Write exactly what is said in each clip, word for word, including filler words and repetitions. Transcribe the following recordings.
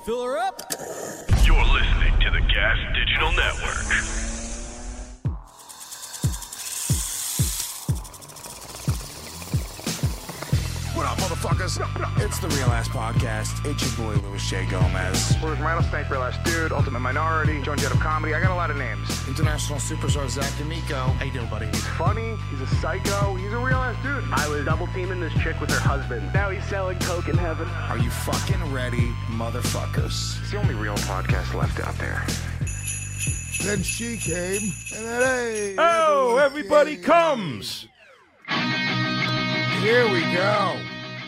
Fill her up. You're listening to the Gas Digital Network. What up, motherfuckers? It's the Real Ass Podcast. It's your boy, Louis J. Gomez. Bruce Rattlesnake, Real Ass Dude, Ultimate Minority, Joan Jett of Comedy. I got a lot of names. International superstar Zach D'Amico. How you doing, buddy? He's funny. He's a psycho. He's a real ass dude. I was double teaming this chick with her husband. Now he's selling coke in heaven. Are you fucking ready, motherfuckers? It's the only real podcast left out there. Then she came, and then hey. Oh, everybody came. comes. Here we go.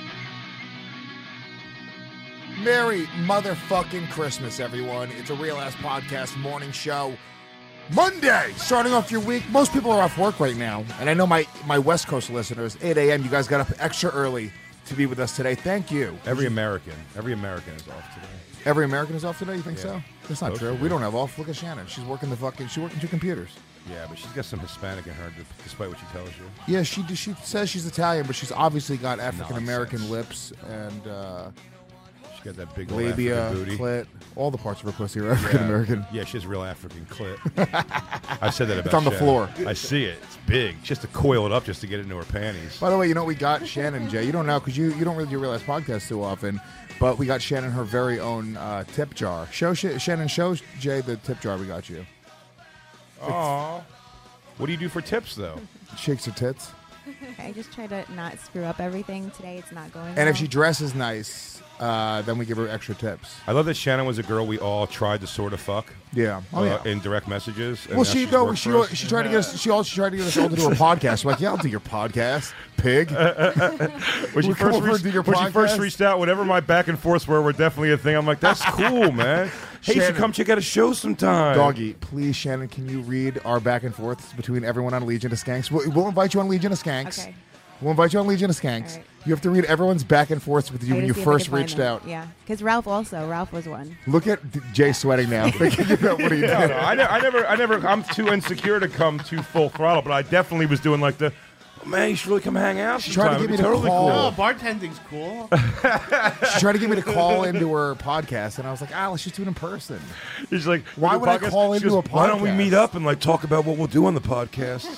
Merry motherfucking Christmas, everyone. It's a Real Ass Podcast morning show. Monday, starting off your week. Most people are off work right now. And I know my, my West Coast listeners, eight a.m., you guys got up extra early to be with us today. Thank you. Every American. Every American is off today. Every American is off today? You think Yeah. so? That's not Most true. of We them. don't have off. Look at Shannon. She's working the fucking, she's working two computers. Yeah, but she's got some Hispanic in her, despite what she tells you. Yeah, she she says she's Italian, but she's obviously got African-American Nonsense. lips and uh, She got that big old labia, African booty. clit. All the parts of her pussy are African-American. Yeah, she has a real African clit. I've said that about It's on the Shannon. floor. I see it. It's big. She has to coil it up just to get it into her panties. By the way, you know what we got Shannon, Jay? You don't know because you, you don't really do Real Ass Podcasts too often, but we got Shannon her very own uh, tip jar. Show Sh- Shannon, show Jay the tip jar we got you. Aww. What do you do for tips, though? Shakes her tits. I just try to not screw up everything today. It's not going And well. if she dresses nice, uh, then we give her extra tips. I love that Shannon was a girl we all tried to sort of fuck. Yeah. Oh, uh, yeah. In direct messages. and Well, now she she's no, worked she for us. she tried to get us. She also tried to get us all to do a podcast. We're like, yeah, I'll do your podcast, pig. When she, We'll come first over and reached, do your when she first podcast. reached out, whatever my back and forths were, were definitely a thing. I'm like, that's cool, man. Hey, you should Shannon. come check out a show sometime. Doggy, please, Shannon, can you read our back and forths between everyone on Legion of Skanks? We'll, we'll invite you on Legion of Skanks. Okay. We'll invite you on Legion of Skanks. All right. You have to read everyone's back and forths with you I when gotta you see if I first can find reached them. out. Yeah, because Ralph also. Ralph was one. Look at D- Jay sweating now. Thinking about what he did. No, no, I, ne- I never, I never, I'm too insecure to come too full throttle, but I definitely was doing like the, oh, man, you should really come hang out She tried to sometime. get It'd me be to totally call. cool. Oh, bartending's cool. She tried to get me to call into her podcast, and I was like, ah, let's just do it in person. He's like, Why "Do would I podcast?" call She into goes, a Why don't we podcast? meet up and like talk about what we'll do on the podcast?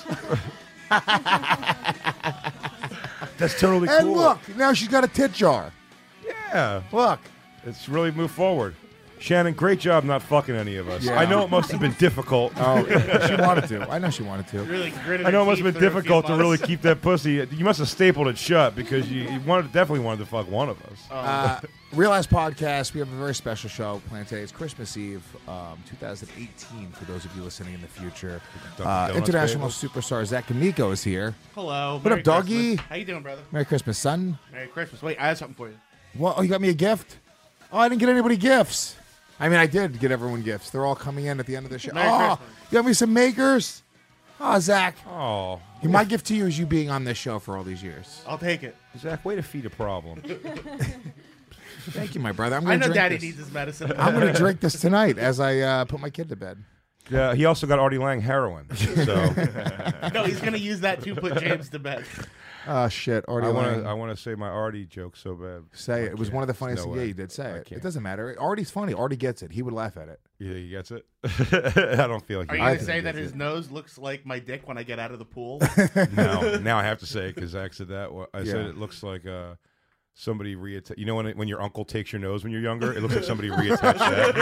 That's totally And cool. look, now she's got a tit jar. Yeah, Look. it's really moved forward. Shannon, great job not fucking any of us. Yeah. I know it must have been difficult. Oh, she wanted to. I know she wanted to. Really gritted I know it her must have teeth been through a few difficult to really months. keep that pussy. You must have stapled it shut because you, you wanted, definitely wanted to fuck one of us. Uh, Real Ass Podcast, we have a very special show planned today. It's Christmas Eve, um, twenty eighteen, for those of you listening in the future. Dunkin' Uh, Donuts international bagels. superstar Zach D'Amico is here. Hello. What Merry up, doggy? Christmas. How you doing, brother? Merry Christmas, son. Merry Christmas. Wait, I have something for you. What? Oh, you got me a gift? Oh, I didn't get anybody gifts. I mean, I did get everyone gifts. They're all coming in at the end of the show. Merry Oh, Christmas. you got me some makers? Oh, Zach. Oh, My gift to you is you being on this show for all these years. I'll take it. Zach, way to feed a problem. Thank you, my brother. I'm I going to know drink Daddy this. needs his medicine. I'm going to drink this tonight as I uh, put my kid to bed. Yeah, he also got Artie Lang heroin. So No, he's going to use that to put James to bed. Oh, shit. Already I want lying. to, I want to say my Artie joke so bad. Say I it. It was can't. one of the There's funniest no things. Yeah, way. you did say I it. can't. It doesn't matter. Artie's funny. Artie gets it. He would laugh at it. Yeah, he gets it. I don't feel like Are he you I going to think say he that gets his it. nose looks like my dick when I get out of the pool? No, now I have to say it because Zach said that. Well, I said Yeah. it looks like uh, somebody reattached. You know when it, when your uncle takes your nose when you're younger, it looks like somebody reattached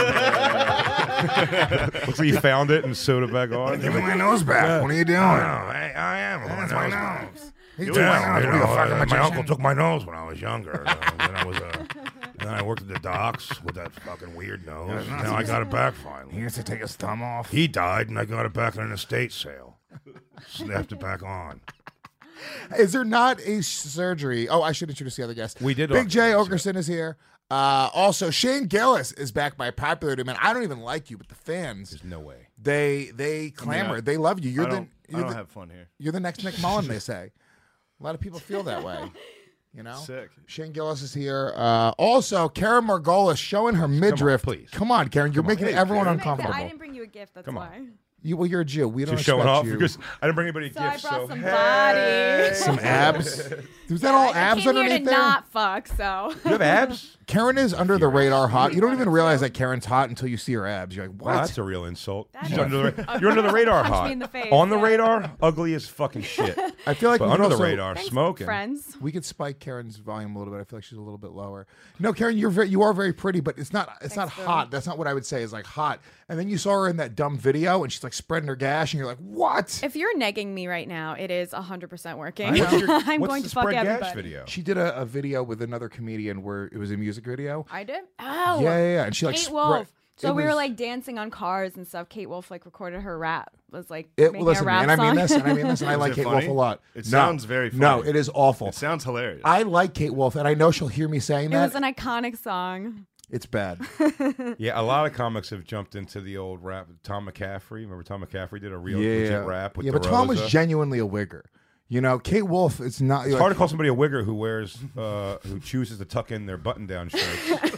that. Looks like he found it and sewed it back on. Give me my nose back. What are you doing? I, I am. That's my nose. He's Yeah, doing my you nose. What are you, know, a fucking uh, my magician? uncle took my nose when I was younger. Uh, then I was uh, then I worked at the docks with that fucking weird nose. Yeah, now I got it back He finally. used to take his thumb off. He died, and I got it back in an estate sale. Snapped it back on. Is there not a surgery? Oh, I should introduce the other guest. We did Big J introduce Okerson is here. Uh, also, Shane Gillis is back by popular demand. I don't even like you, but the fans, There's no way. they they clamor. I- they love you. You're I the don't, you're I don't the, have fun here. you're the next Nick Mullen. They say. A lot of people feel that way. You know, Sick. Shane Gillis is here. Uh, also, Karen Margolis showing her midriff. please. Come on, Karen. You're Come on. making Hey, everyone Karen. uncomfortable. I didn't bring you a gift. That's Come on. why. You, well, you're a Jew. We don't Just showing expect off you. because I didn't bring anybody So I gifts. brought So some hey. body. Some abs. Was that all I abs came here underneath to there? not fuck, so. You have abs? Karen is under the radar hot. You don't even realize that Karen's hot until you see her abs. You're like, what? Wow, that's a real insult. That She's is- under the, ra- you're under the radar Punch me hot. in the face, On the yeah. radar, ugly as fucking shit. I feel like But we under could the also- radar, Thanks, smoking. friends. We could spike Karen's volume a little bit. I feel like she's a little bit lower. No, Karen, you're very, you are very pretty, but it's not it's not Thanks, Bill. hot. That's not what I would say is like hot. And then you saw her in that dumb video, and she's like spreading her gash, and you're like, what? If you're negging me right now, it is one hundred percent working. I know. What's your- I'm what's going the to fuck spread gash everybody. video? She did a, a video with another comedian where it was a music video. I did? Oh. Yeah, yeah, yeah. And she like Kate spread- Wolf. So it we were was- like dancing on cars and stuff. Kate Wolf like recorded her rap. Was like It, making listen, a rap and I mean song. this, and I mean this, and I Is like it Kate funny? Wolf a lot. It No. sounds very No, funny. it is awful. It sounds hilarious. I like Kate Wolf, and I know she'll hear me saying It that. was an iconic song. It's bad. Yeah, a lot of comics have jumped into the old rap. Tom McCaffrey, remember Tom McCaffrey did a real yeah, legit rap with yeah, the but Tom was Rosa. genuinely a wigger. You know, Kate Wolf. It's not. It's like, hard to call somebody a wigger who wears, uh, who chooses to tuck in their button-down shirts.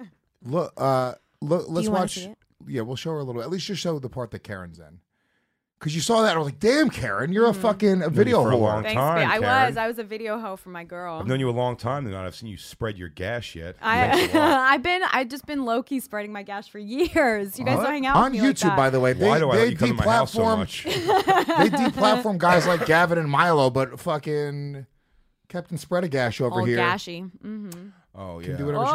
Look, uh, look. Let's you wanna watch. see it? Yeah, we'll show her a little bit. At least just show the part that Karen's in. Because you saw that, and I was like, "Damn, Karen, you're a fucking a video for a whore." long Thanks, time, babe. I Karen. was. I was a video hoe for my girl. I've known you a long time, and I've seen you spread your gash yet. I, Thanks a lot. I've been, I've just been low key spreading my gash for years. You guys Uh, don't hang out on with me YouTube, like that. by the way. They, Why do I they let you come to my house so deplatform- much? They deplatform guys like Gavin and Milo, but fucking Captain Spread a Gash over All here gashy. Mm-hmm. Oh yeah. can do whatever she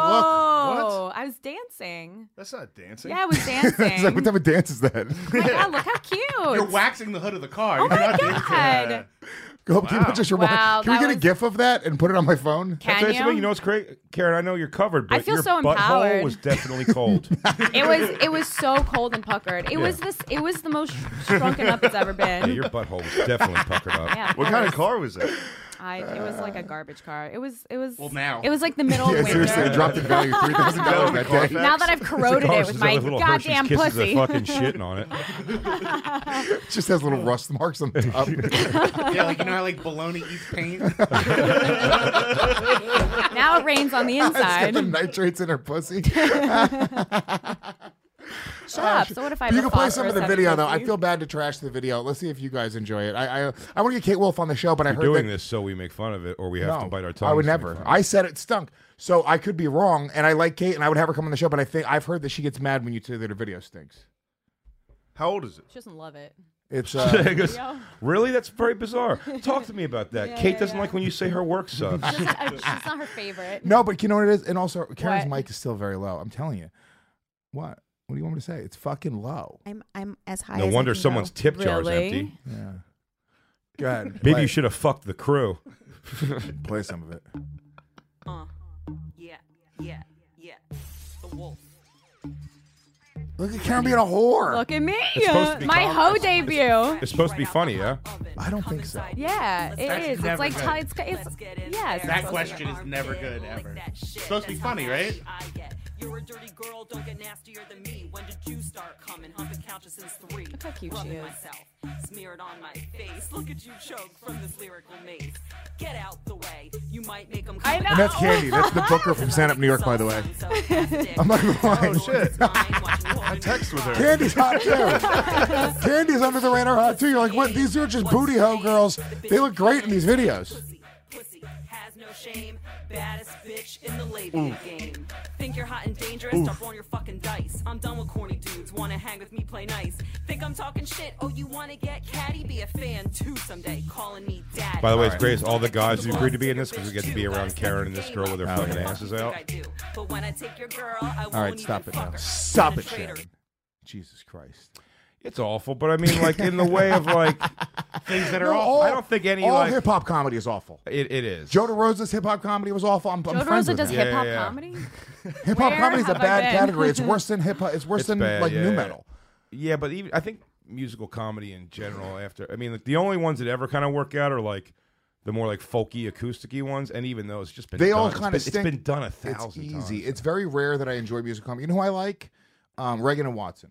Oh, I was dancing. That's not dancing. Yeah, I was looks. dancing. It's like, what type of dance is that? Oh my God, look how cute. You're waxing the hood of the car. Oh You're my not God. dancing. Go, people just your Wow, Can we that get a was- GIF of that and put it on my phone? Can I Can tell you something? you? You know what's great, Karen? I know you're covered, but I feel your so butthole empowered. was definitely cold. It was it was so cold and puckered. It was this it was the most shrunken up it's ever Yeah, been. your butthole was definitely puckered up. Yeah, What kind of car was that? I it was like a garbage car. It was it was Well, now. it was like the middle Yeah, of winter. seriously, it dropped in value three thousand dollars that day. Now that I've corroded it with my little goddamn Hershey's Kisses pussy. are fucking shitting on it. It just has little rust marks on the top. Yeah, like you know how like bologna eats paint. Now it rains on the It's got inside. the nitrates in her pussy. Shut up. So what if I have You a can play some of the phosphorus video heavy though. I pussy? feel bad to trash the video. Let's see if you guys enjoy it. I I, I want to get Kate Wolf on the show, but I We're heard doing that, this so we make fun of it, or we have no, to bite our tongues. I would to make never. fun of I it. said it stunk, so I could be wrong. And I like Kate, and I would have her come on the show. But I think I've heard that she gets mad when you say that her video stinks. How old is it? She doesn't love it. It's uh, He goes, Video? really? That's very bizarre. Talk to me about that. Yeah, Kate yeah, doesn't yeah. like when you say her work sucks. She doesn't- uh, she's not her favorite. no, but you know what it is, and also Karen's What? mic is still very low. I'm telling you. What? What do you want me to say? It's fucking low. I'm I'm as high. No as I wonder can someone's go. tip jar's Really? empty. Yeah. Go ahead. Maybe play, you should have fucked the crew. play some of it. Uh, yeah, yeah, yeah. The wolf. Look at Karen being a whore. Look at me. supposed to be My calm. hoe debut. It's supposed to be funny, yeah? I don't think so. Yeah, it That's is. It's never like good. t- it's it's yeah. It's That supposed to be- question is never good ever. It's supposed to be funny, right? You're a dirty girl, don't get nastier than me. When did you start coming? Humping couches since three. Look how cute she Rubbing is. myself, smeared on my face. Look at you choke from this lyrical maze. Get out the way. You might make them I know. And that's Candy. That's the booker from Stand Up New York, by the way. I'm not gonna lie. Oh shit! I text with her. Candy's hot too. Candy's under the radar hot too. You're like, what? These are just booty hoe girls. They look great in these videos. Pussy has no shame. Baddest bitch in the labia game. Think you're hot and dangerous? Stop rolling your fucking dice. I'm done with corny dudes. Wanna hang with me, play nice. Think I'm talking shit? Oh, you wanna get catty? Be a fan too someday. Calling me daddy. By the way, it's great. All the guys who agreed to be in this because we get to be around Karen and this girl with their fucking asses out. But when I take your girl, I All right, won't stop even it now. fuck her. Stop it, Penetrate her. Sharon. Jesus Christ. It's awful, but I mean, like in the way of like Things that are No, awful. all, I don't think any all like hip hop comedy is awful. it, it is. Joe DeRosa's hip hop comedy was awful. I'm, I'm Joe friends Rosa with does him. Yeah, hip hop yeah, yeah. comedy. Hip hop Where comedy is a have I bad been? category. It's worse than hip hop. It's worse It's than bad, like yeah, new yeah. metal. Yeah, but even I think musical comedy in general. After I mean, like the only ones that ever kind of work out are like the more like folky, acousticy ones, and even those just been They done. all It's kind been- of stink. It's been done a It's thousand easy. times. It's very rare that I enjoy musical comedy. You know who I like? Um, Reagan and Watson.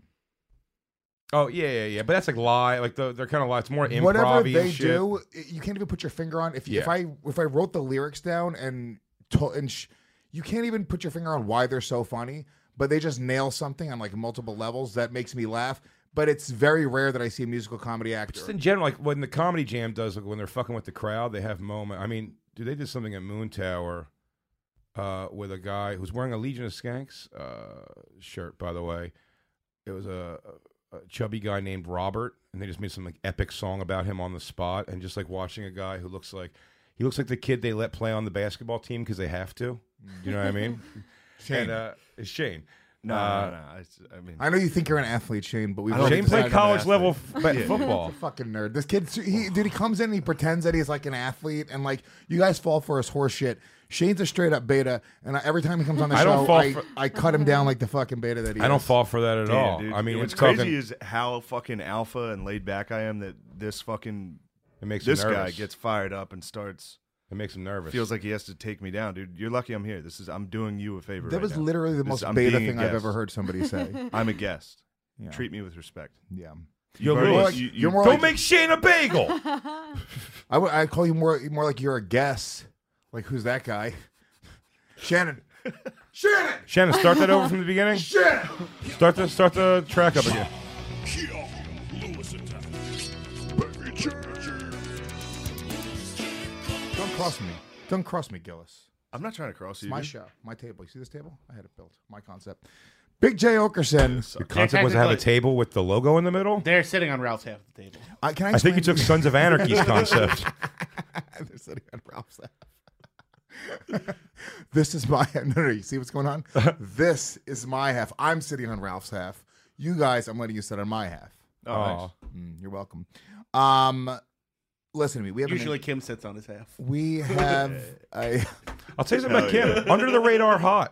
Oh yeah, yeah, yeah. But that's like lie. Like the, they're kind of like it's more improv. Whatever they shit. do, you can't even put your finger on. If Yeah. if I if I wrote the lyrics down and to, and sh- you can't even put your finger on why they're so funny, but they just nail something on like multiple levels that makes me laugh. But it's very rare that I see a musical comedy actor. Just in general, like when the comedy jam does, like when they're fucking with the crowd, they have moment. I mean, dude, they did something at Moon Tower uh, with a guy who's wearing a Legion of Skanks uh, shirt, by the way. It was a, a chubby guy named Robert, and they just made some like epic song about him on the spot. And just like watching a guy who looks like he looks like the kid they let play on the basketball team because they have to. You know what I mean? Shane. And, uh, it's Shane. No, uh, no, no. I, I mean, I know you think you're an athlete, Shane, but we've I don't already Shane played decided- college athlete. level f- Yeah. football. He's a fucking nerd. This kid, he, dude, he comes in and he pretends that he's like an athlete, and like you guys fall for his horse shit. Shane's a straight up beta, and I, every time he comes on the I don't show, fall I, for- I cut him down like the fucking beta that he I don't is. fall for that at damn, all. dude. I mean, what's it's crazy talking, is how fucking alpha and laid back I am that this fucking it makes this him guy nervous. gets fired up and starts It makes him nervous. feels like he has to take me down, dude. You're lucky I'm here. This is I'm doing you a favor. That right was now. literally the This- most I'm beta being a thing I've guest. ever heard somebody say. I'm a guest. Yeah. Treat me with respect. Yeah. You've You're already- more like- you- you're you- more Go like- make Shane a bagel. I would I call you more more like you're a guess. Like who's that guy? Shannon. Shannon. Shannon, start that over from the beginning. Shannon. Start the start the track up again. Don't cross me. Don't cross me, Gillis. I'm not trying to cross you. It's my dude. show, my table. You see this table? I had it built. My concept. Big J Okerson. Your concept was to have a technically- table with the logo in the middle. They're sitting on Ralph's half of the table. Uh, can I, I think you explain took Sons of Anarchy's concept. They're sitting on Ralph's half. This is my no, no, no. You see what's going on? This is my half. I'm sitting on Ralph's half. You guys, I'm letting you sit on my half. Oh, Aw. nice. Mm, you're welcome. Um, listen to me. We have an- Usually Kim sits on his half. we have a. I'll tell you something about Kim. Under the radar, hot.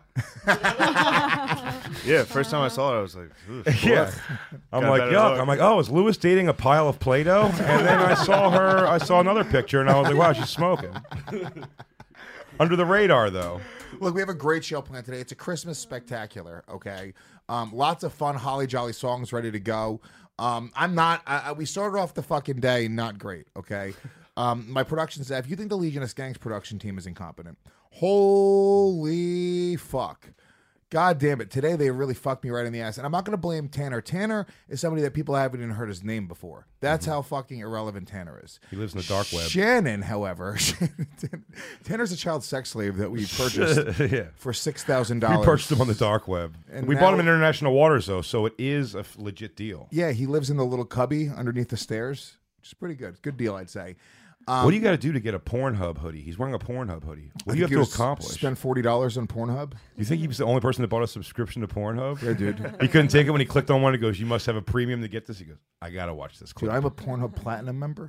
Yeah, first time I saw it, I was like, "Ooh, Yeah. I'm Got a like, better yuck. look. I'm like, oh, is Lewis dating a pile of Play-Doh? And then I saw her. I saw another picture, and I was like, wow, she's smoking. Under the radar, though. Look, we have a great show planned today. It's a Christmas spectacular, okay? Um, lots of fun, holly jolly songs ready to go. Um, I'm not, I, I, we started off the fucking day not great, okay? Um, my production staff, if you think the Legion of Skanks production team is incompetent, holy fuck. God damn it. Today they really fucked me right in the ass. And I'm not going to blame Tanner. Tanner is somebody that people haven't even heard his name before. That's how fucking irrelevant Tanner is. He lives in the dark web. Shannon, however, Tanner's a child sex slave that we purchased Yeah. for six thousand We dollars. purchased him on the dark web. And we now- bought him in international waters, though, so it is a f- legit deal. Yeah, he lives in the little cubby underneath the stairs, which is pretty good. Good deal, I'd say. Um, what do you got to do to get a Pornhub hoodie? He's wearing a Pornhub hoodie. What do you I have think to was accomplish? Spend forty dollars on Pornhub? You think he was the only person that bought a subscription to Pornhub? Yeah, dude. He couldn't take it when he clicked on one. He goes, "You must have a premium to get this." He goes, "I gotta watch this." Dude, Clip. I'm a Pornhub Platinum member.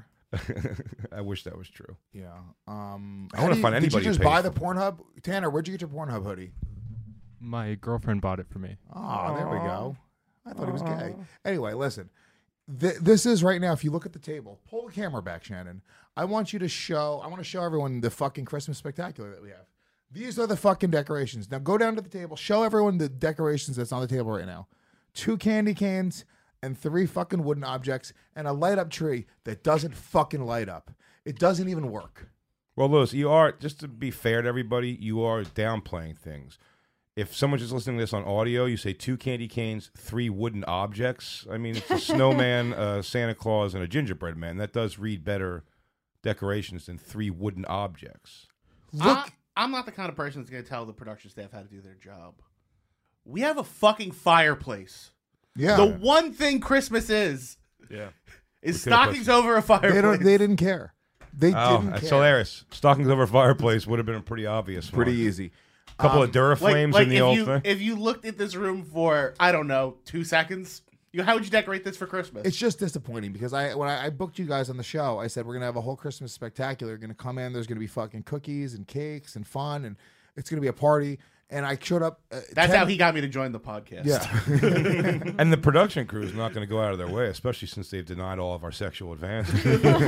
I wish that was true. Yeah. Um, I how wanna do you- find Did anybody you who just pays buy for the Pornhub? Tanner, where'd you get your Pornhub hoodie? My girlfriend bought it for me. Oh, there we go. I thought he was gay. Anyway, listen. Th- this is right now, if you look at the table, pull the camera back, Shannon. I want you to show, I want to show everyone the fucking Christmas spectacular that we have. These are the fucking decorations. Now go down to the table, show everyone the decorations that's on the table right now. Two candy canes and three fucking wooden objects and a light up tree that doesn't fucking light up. It doesn't even work. Well, Lewis, you are, just to be fair to everybody, you are downplaying things. If someone's just listening to this on audio, you say two candy canes, three wooden objects. I mean, it's a snowman, a Santa Claus, and a gingerbread man. That does read better decorations than three wooden objects. Look, I, I'm not the kind of person that's going to tell the production staff how to do their job. We have a fucking fireplace. yeah. The one thing Christmas is Yeah. is We could've stockings put- over a fireplace. they don't. They didn't care. They Oh, didn't that's care. hilarious. Stockings over a fireplace would have been a pretty obvious one. Pretty easy. A couple Um, of Duraflames like, like in the if old you, thing. If you looked at this room for, I don't know, two seconds, you how would you decorate this for Christmas? It's just disappointing because I when I, I booked you guys on the show, I said we're gonna have a whole Christmas spectacular. You're gonna come in. There's gonna be fucking cookies and cakes and fun, and it's gonna be a party. And I showed up. Uh, That's ten how he got me to join the podcast. Yeah. And the production crew is not going to go out of their way, especially since they've denied all of our sexual advances.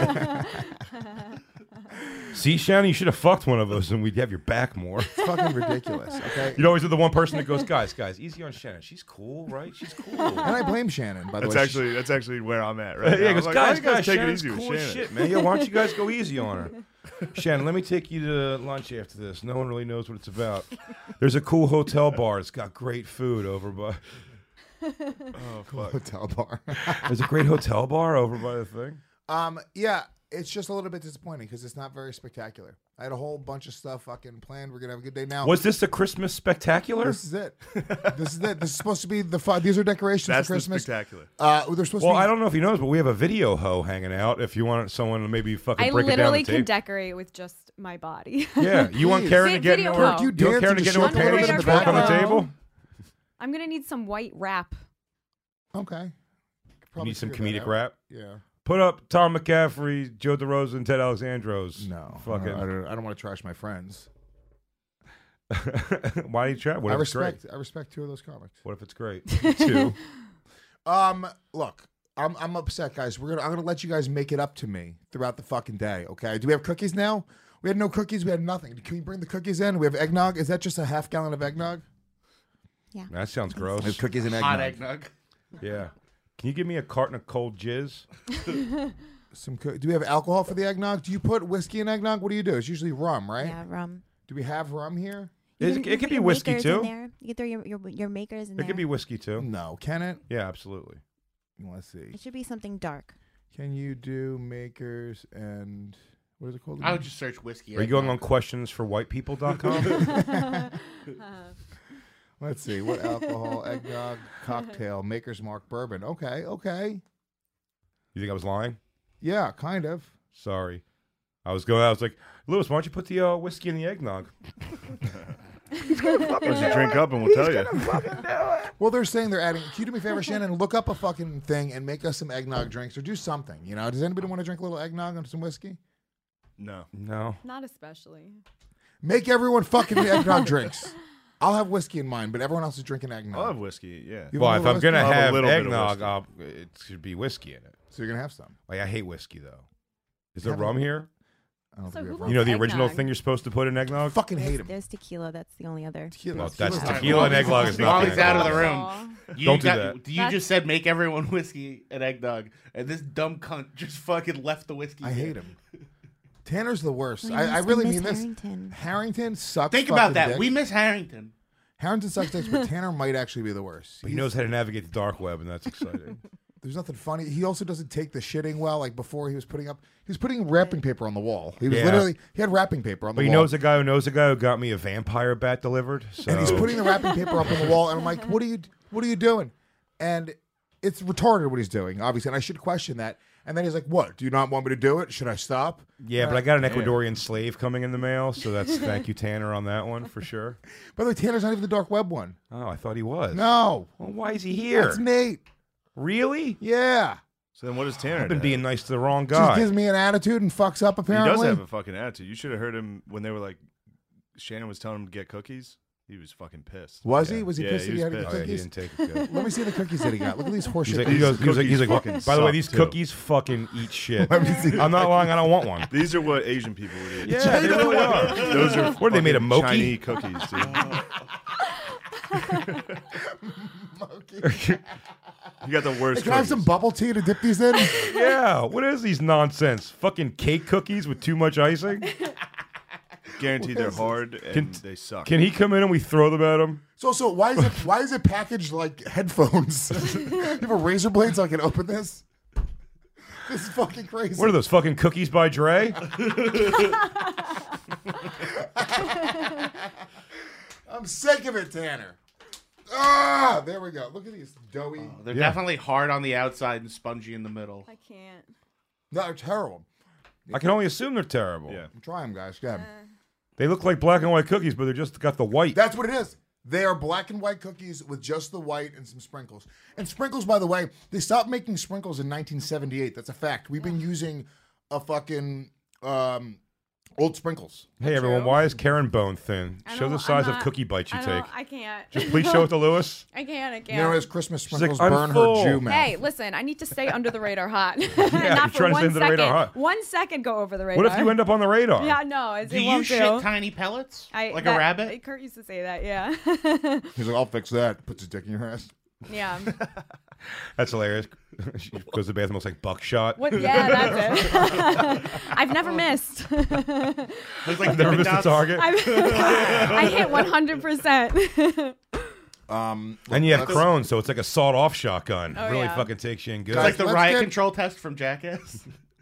See, Shannon, you should have fucked one of us and we'd have your back more. It's fucking ridiculous. Okay. You'd always be the one person that goes, guys, guys, easy on Shannon. She's cool, right? She's cool. And I blame Shannon, by the That's way. actually that's actually where I'm at right yeah, now. he goes, I'm like, guys, why you guys, take Shannon's it easy cool with as Shannon? shit, man. Yeah, why don't you guys go easy on her? Shannon, let me take you to lunch after this. No one really knows what it's about. There's a cool hotel bar. It's got great food over by... Oh fuck. hotel bar. There's a great hotel bar over by the thing. um. Yeah. it's just a little bit disappointing because it's not very spectacular. I had a whole bunch of stuff fucking planned. We're gonna have a good day now. Was this the Christmas spectacular? This is it. This is it. This is supposed to be the fun. These are decorations That's for the Christmas. spectacular. Uh, they're supposed Well, to be. I don't know if he knows, but we have a video hoe hanging out. If you want someone to maybe fucking I break it down literally the can tape. decorate with just my body. Yeah, you want Please. Karen to Vi- get video into her, hoe. You you want dance Karen to and get show into her the panties video and twerk on the hoe. table? I'm gonna need some white wrap. Okay. You Probably need some figure that comedic out. rap? Yeah. Put up Tom McCaffrey, Joe DeRosa, and Ted Alexandros. No. Fucking. I don't, I don't want to trash my friends. Why do you try? What I if it's great? respect. I respect two of those comics. What if it's great? Two. Um, look, I'm I'm upset, guys. We're gonna I'm gonna let you guys make it up to me throughout the fucking day. Okay? Do we have cookies now? We had no cookies. We had nothing. Can we bring the cookies in? We have eggnog. Is that just a half gallon of eggnog? Yeah. That sounds gross. We have cookies and eggnog. Hot eggnog. Yeah. Can you give me a carton of cold jizz? Some. Co- do we have alcohol for the eggnog? Do you put whiskey in eggnog? What do you do? It's usually rum, right? Yeah, rum. Do we have rum here? You It, can- it you could put be your whiskey makers in too. there. You can throw your, your, your makers in It there. could be whiskey too. No, can it? Yeah, absolutely. Let's see. It should be something dark. Can you do makers and what is it called? I would again? just search whiskey. Are you going on eggnog. questions for white people dot com? Let's see. What alcohol? Eggnog cocktail. Maker's Mark bourbon. Okay. Okay. You think I was lying? Yeah, kind of. Sorry. I was going. I was like, Lewis, why don't you put the uh, whiskey in the eggnog? Why don't you drink up and we'll tell you. Well, they're saying they're adding. Can you do me a favor, Shannon? Look up a fucking thing and make us some eggnog drinks or do something. You know, does anybody want to drink a little eggnog and some whiskey? No. No. Not especially. Make everyone fucking eggnog drinks. I'll have whiskey in mine, but everyone else is drinking eggnog. I'll have whiskey, yeah. You Well, want if a I'm little gonna whiskey? I'll have a have little bit of eggnog, whiskey. I'll, it should be whiskey in it. So you're gonna have some. Like I hate whiskey though. Is there Haven't- rum here? I don't So think we who have loves rum. You know the original eggnog? thing you're supposed to put in I eggnog? fucking hate There's, them. there's tequila. That's the only other. Tequila. Well, Tequila's that's fine. tequila and eggnog is While not he's out of the room, Aw. you Don't do got, that. You That's- just said make everyone whiskey and eggnog, and this dumb cunt just fucking left the whiskey. I hate him. Tanner's the worst. We I, I miss- really we mean miss this. Harrington. Harrington sucks. Think about fucking that. dick. We miss Harrington. Harrington sucks dicks, but Tanner might actually be the worst. But he He's- knows how to navigate the dark web, and that's exciting. There's nothing funny. He also doesn't take the shitting well. Like before, he was putting up, he was putting wrapping paper on the wall. He was Yeah. literally, he had wrapping paper on the But he wall. knows a guy who knows a guy who got me a vampire bat delivered. So and he's putting the wrapping paper up on the wall, and I'm like, "What are you? What are you doing?" And it's retarded what he's doing, obviously. And I should question that. And then he's like, "What? Do you not want me to do it? Should I stop?" yeah, but Uh, I got an Ecuadorian slave coming in the mail, so that's thank you Tanner on that one for sure. By the way, Tanner's not even the dark web one. Oh, I thought he was. No, Well, why is he here? that's Nate. Really? Yeah, So then what does Tanner I've been do? being nice to the wrong just guy. gives me an attitude and fucks up. He Apparently, does have a fucking attitude. You should have heard him when they were like, Shannon was telling him to get cookies. He was fucking pissed. Was Yeah. he? Was he Yeah, pissed he that he was had to get Oh, yeah, he cookies? didn't take it good. Let me see the cookies that he got. Look at these horseshit He's like, cookies. he goes, he was like, he's like, Cookies by the way, suck, these too. cookies fucking eat shit. Let me see. I'm not lying. I don't want one. These are what Asian people would eat. Yeah, they really are. Those are What are they made of? fucking Mochi? Chinese cookies, dude. You got the worst. Can I have some cookies. bubble tea to dip these in? Yeah, what is these nonsense? Fucking cake cookies with too much icing? Guaranteed they're hard and Can- they suck. Can he come in and we throw them at him? So, so why is it why is it packaged like headphones? You have a razor blade so I can open this? This is fucking crazy. What are those fucking cookies by Dre? I'm sick of it, Tanner. Ah, there we go. Look at these doughy. They're Yeah. definitely hard on the outside and spongy in the middle. I can't. No, they're terrible. I can only assume they're terrible. Yeah. Try them, guys. Go ahead. They look like black and white cookies, but they're just got the white. That's what it is. They are black and white cookies with just the white and some sprinkles. And sprinkles, by the way, they stopped making sprinkles in nineteen seventy-eight. That's a fact. We've been using a fucking um, old sprinkles. Hey everyone, why is Karen bone thin? I Show the don't- size I'm of not- cookie bites you I take. don't- I can't. Just please show it to Lewis. I can't. I can't. You know, as Christmas She's like, sprinkles "I'm burn full." her Jew mouth. Hey, listen, I need to stay under the radar hot. you're Not trying for to one stay under the second. radar hot. One second go over the radar. What if you end up on the radar? Yeah, no, it, Do it you won't shit do. tiny pellets I, like that- a rabbit? Kurt used to say that, yeah. He's like, I'll fix that. Puts his dick in your ass. yeah. That's hilarious. She goes to the bathroom, looks like buckshot. What? Yeah, that's it. I've never missed. Looks like I've never Dippin' missed a Dots. target. I've, I hit one hundred percent. Um, And you have let's- Crohn's, so it's like a sawed-off shotgun. Oh, really yeah. fucking takes you in good. It's like the Let's riot get- control test from Jackass.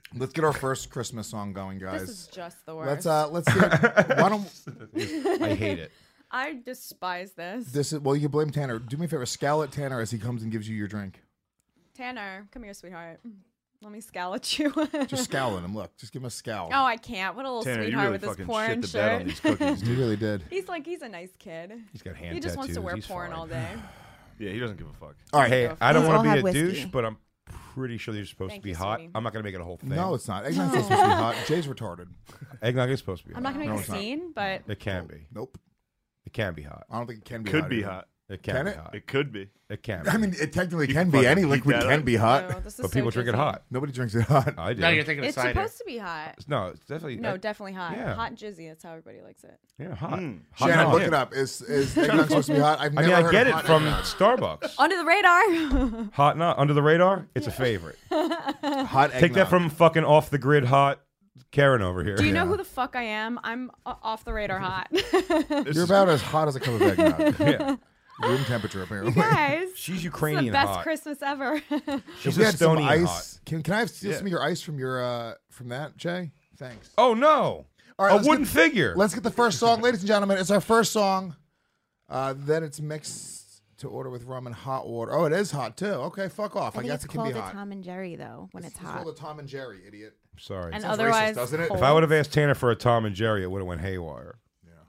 Let's get our first Christmas song going, guys. This is just the worst. Let's uh, let's see. Why don't I hate it. I despise this. this is well? You can blame Tanner. Do me a favor, scowl at Tanner as he comes and gives you your drink. Tanner, come here, sweetheart. Let me scowl at you. Just scowl at him. Look, just give him a scowl. Oh, I can't. What a little Tanner, you sweetheart really with his fucking porn shit the shirt. bed on these cookies, You dude. really did. He's like, he's a nice kid. He's got hand He just wants to tattoos. wear He's porn fine. all day. Yeah, he doesn't give a fuck. All right. Hey, I don't These want all to be have a whiskey. douche, but I'm pretty sure they're supposed Thank to be you, hot. sweetie. I'm not going to make it a whole thing. No, it's not. Eggnog's not supposed to be hot. Jay's retarded. Eggnog is supposed to be hot. I'm not going to No, make it's a not. scene, but It can be. Nope. It can be hot. I don't think it can be. Could hot be either. hot. It can, Can be it? hot. It could be. It can be. I mean, it technically You can can be. fucking Any heat liquid that can up. be hot. no, this is But so people drink it jizzy. hot. Nobody drinks it hot. I do. No, you're thinking of It's cider. supposed to be hot. No, it's definitely. No, uh, definitely hot. yeah. Hot and jizzy. That's how everybody likes it. Yeah, hot. Mm. Hot Shannon, on look him. it up. Is is eggnog supposed to be hot? I've I never mean, I heard get of it hot from eggnog. Starbucks. Under the radar. Hot not under the radar. It's a favorite. Hot Take that eggnog. from fucking off the grid hot Karen over here. Do you know Yeah. who the fuck I am? I'm uh, off the radar hot. You're about as hot as a cup of eggnog. Yeah. Room temperature, apparently. Guys, She's it's Ukrainian the best hot. Christmas ever. She's If we had some Estonian ice, hot. can can I have steal Yeah. some of your ice from your uh from that, Jay? Thanks. Oh no! All right, a let's wooden get- figure. Let's get the first song, ladies and gentlemen. It's our first song. Uh, then it's mixed to order with rum and hot water. Oh, it is hot too. Okay, fuck off. I I, think guess it's it can be called a hot. Tom and Jerry though when it's, It's hot. called a Tom and Jerry, idiot. Sorry. and Sounds otherwise, racist, doesn't it? cold. If I would have asked Tanner for a Tom and Jerry, it would have went haywire.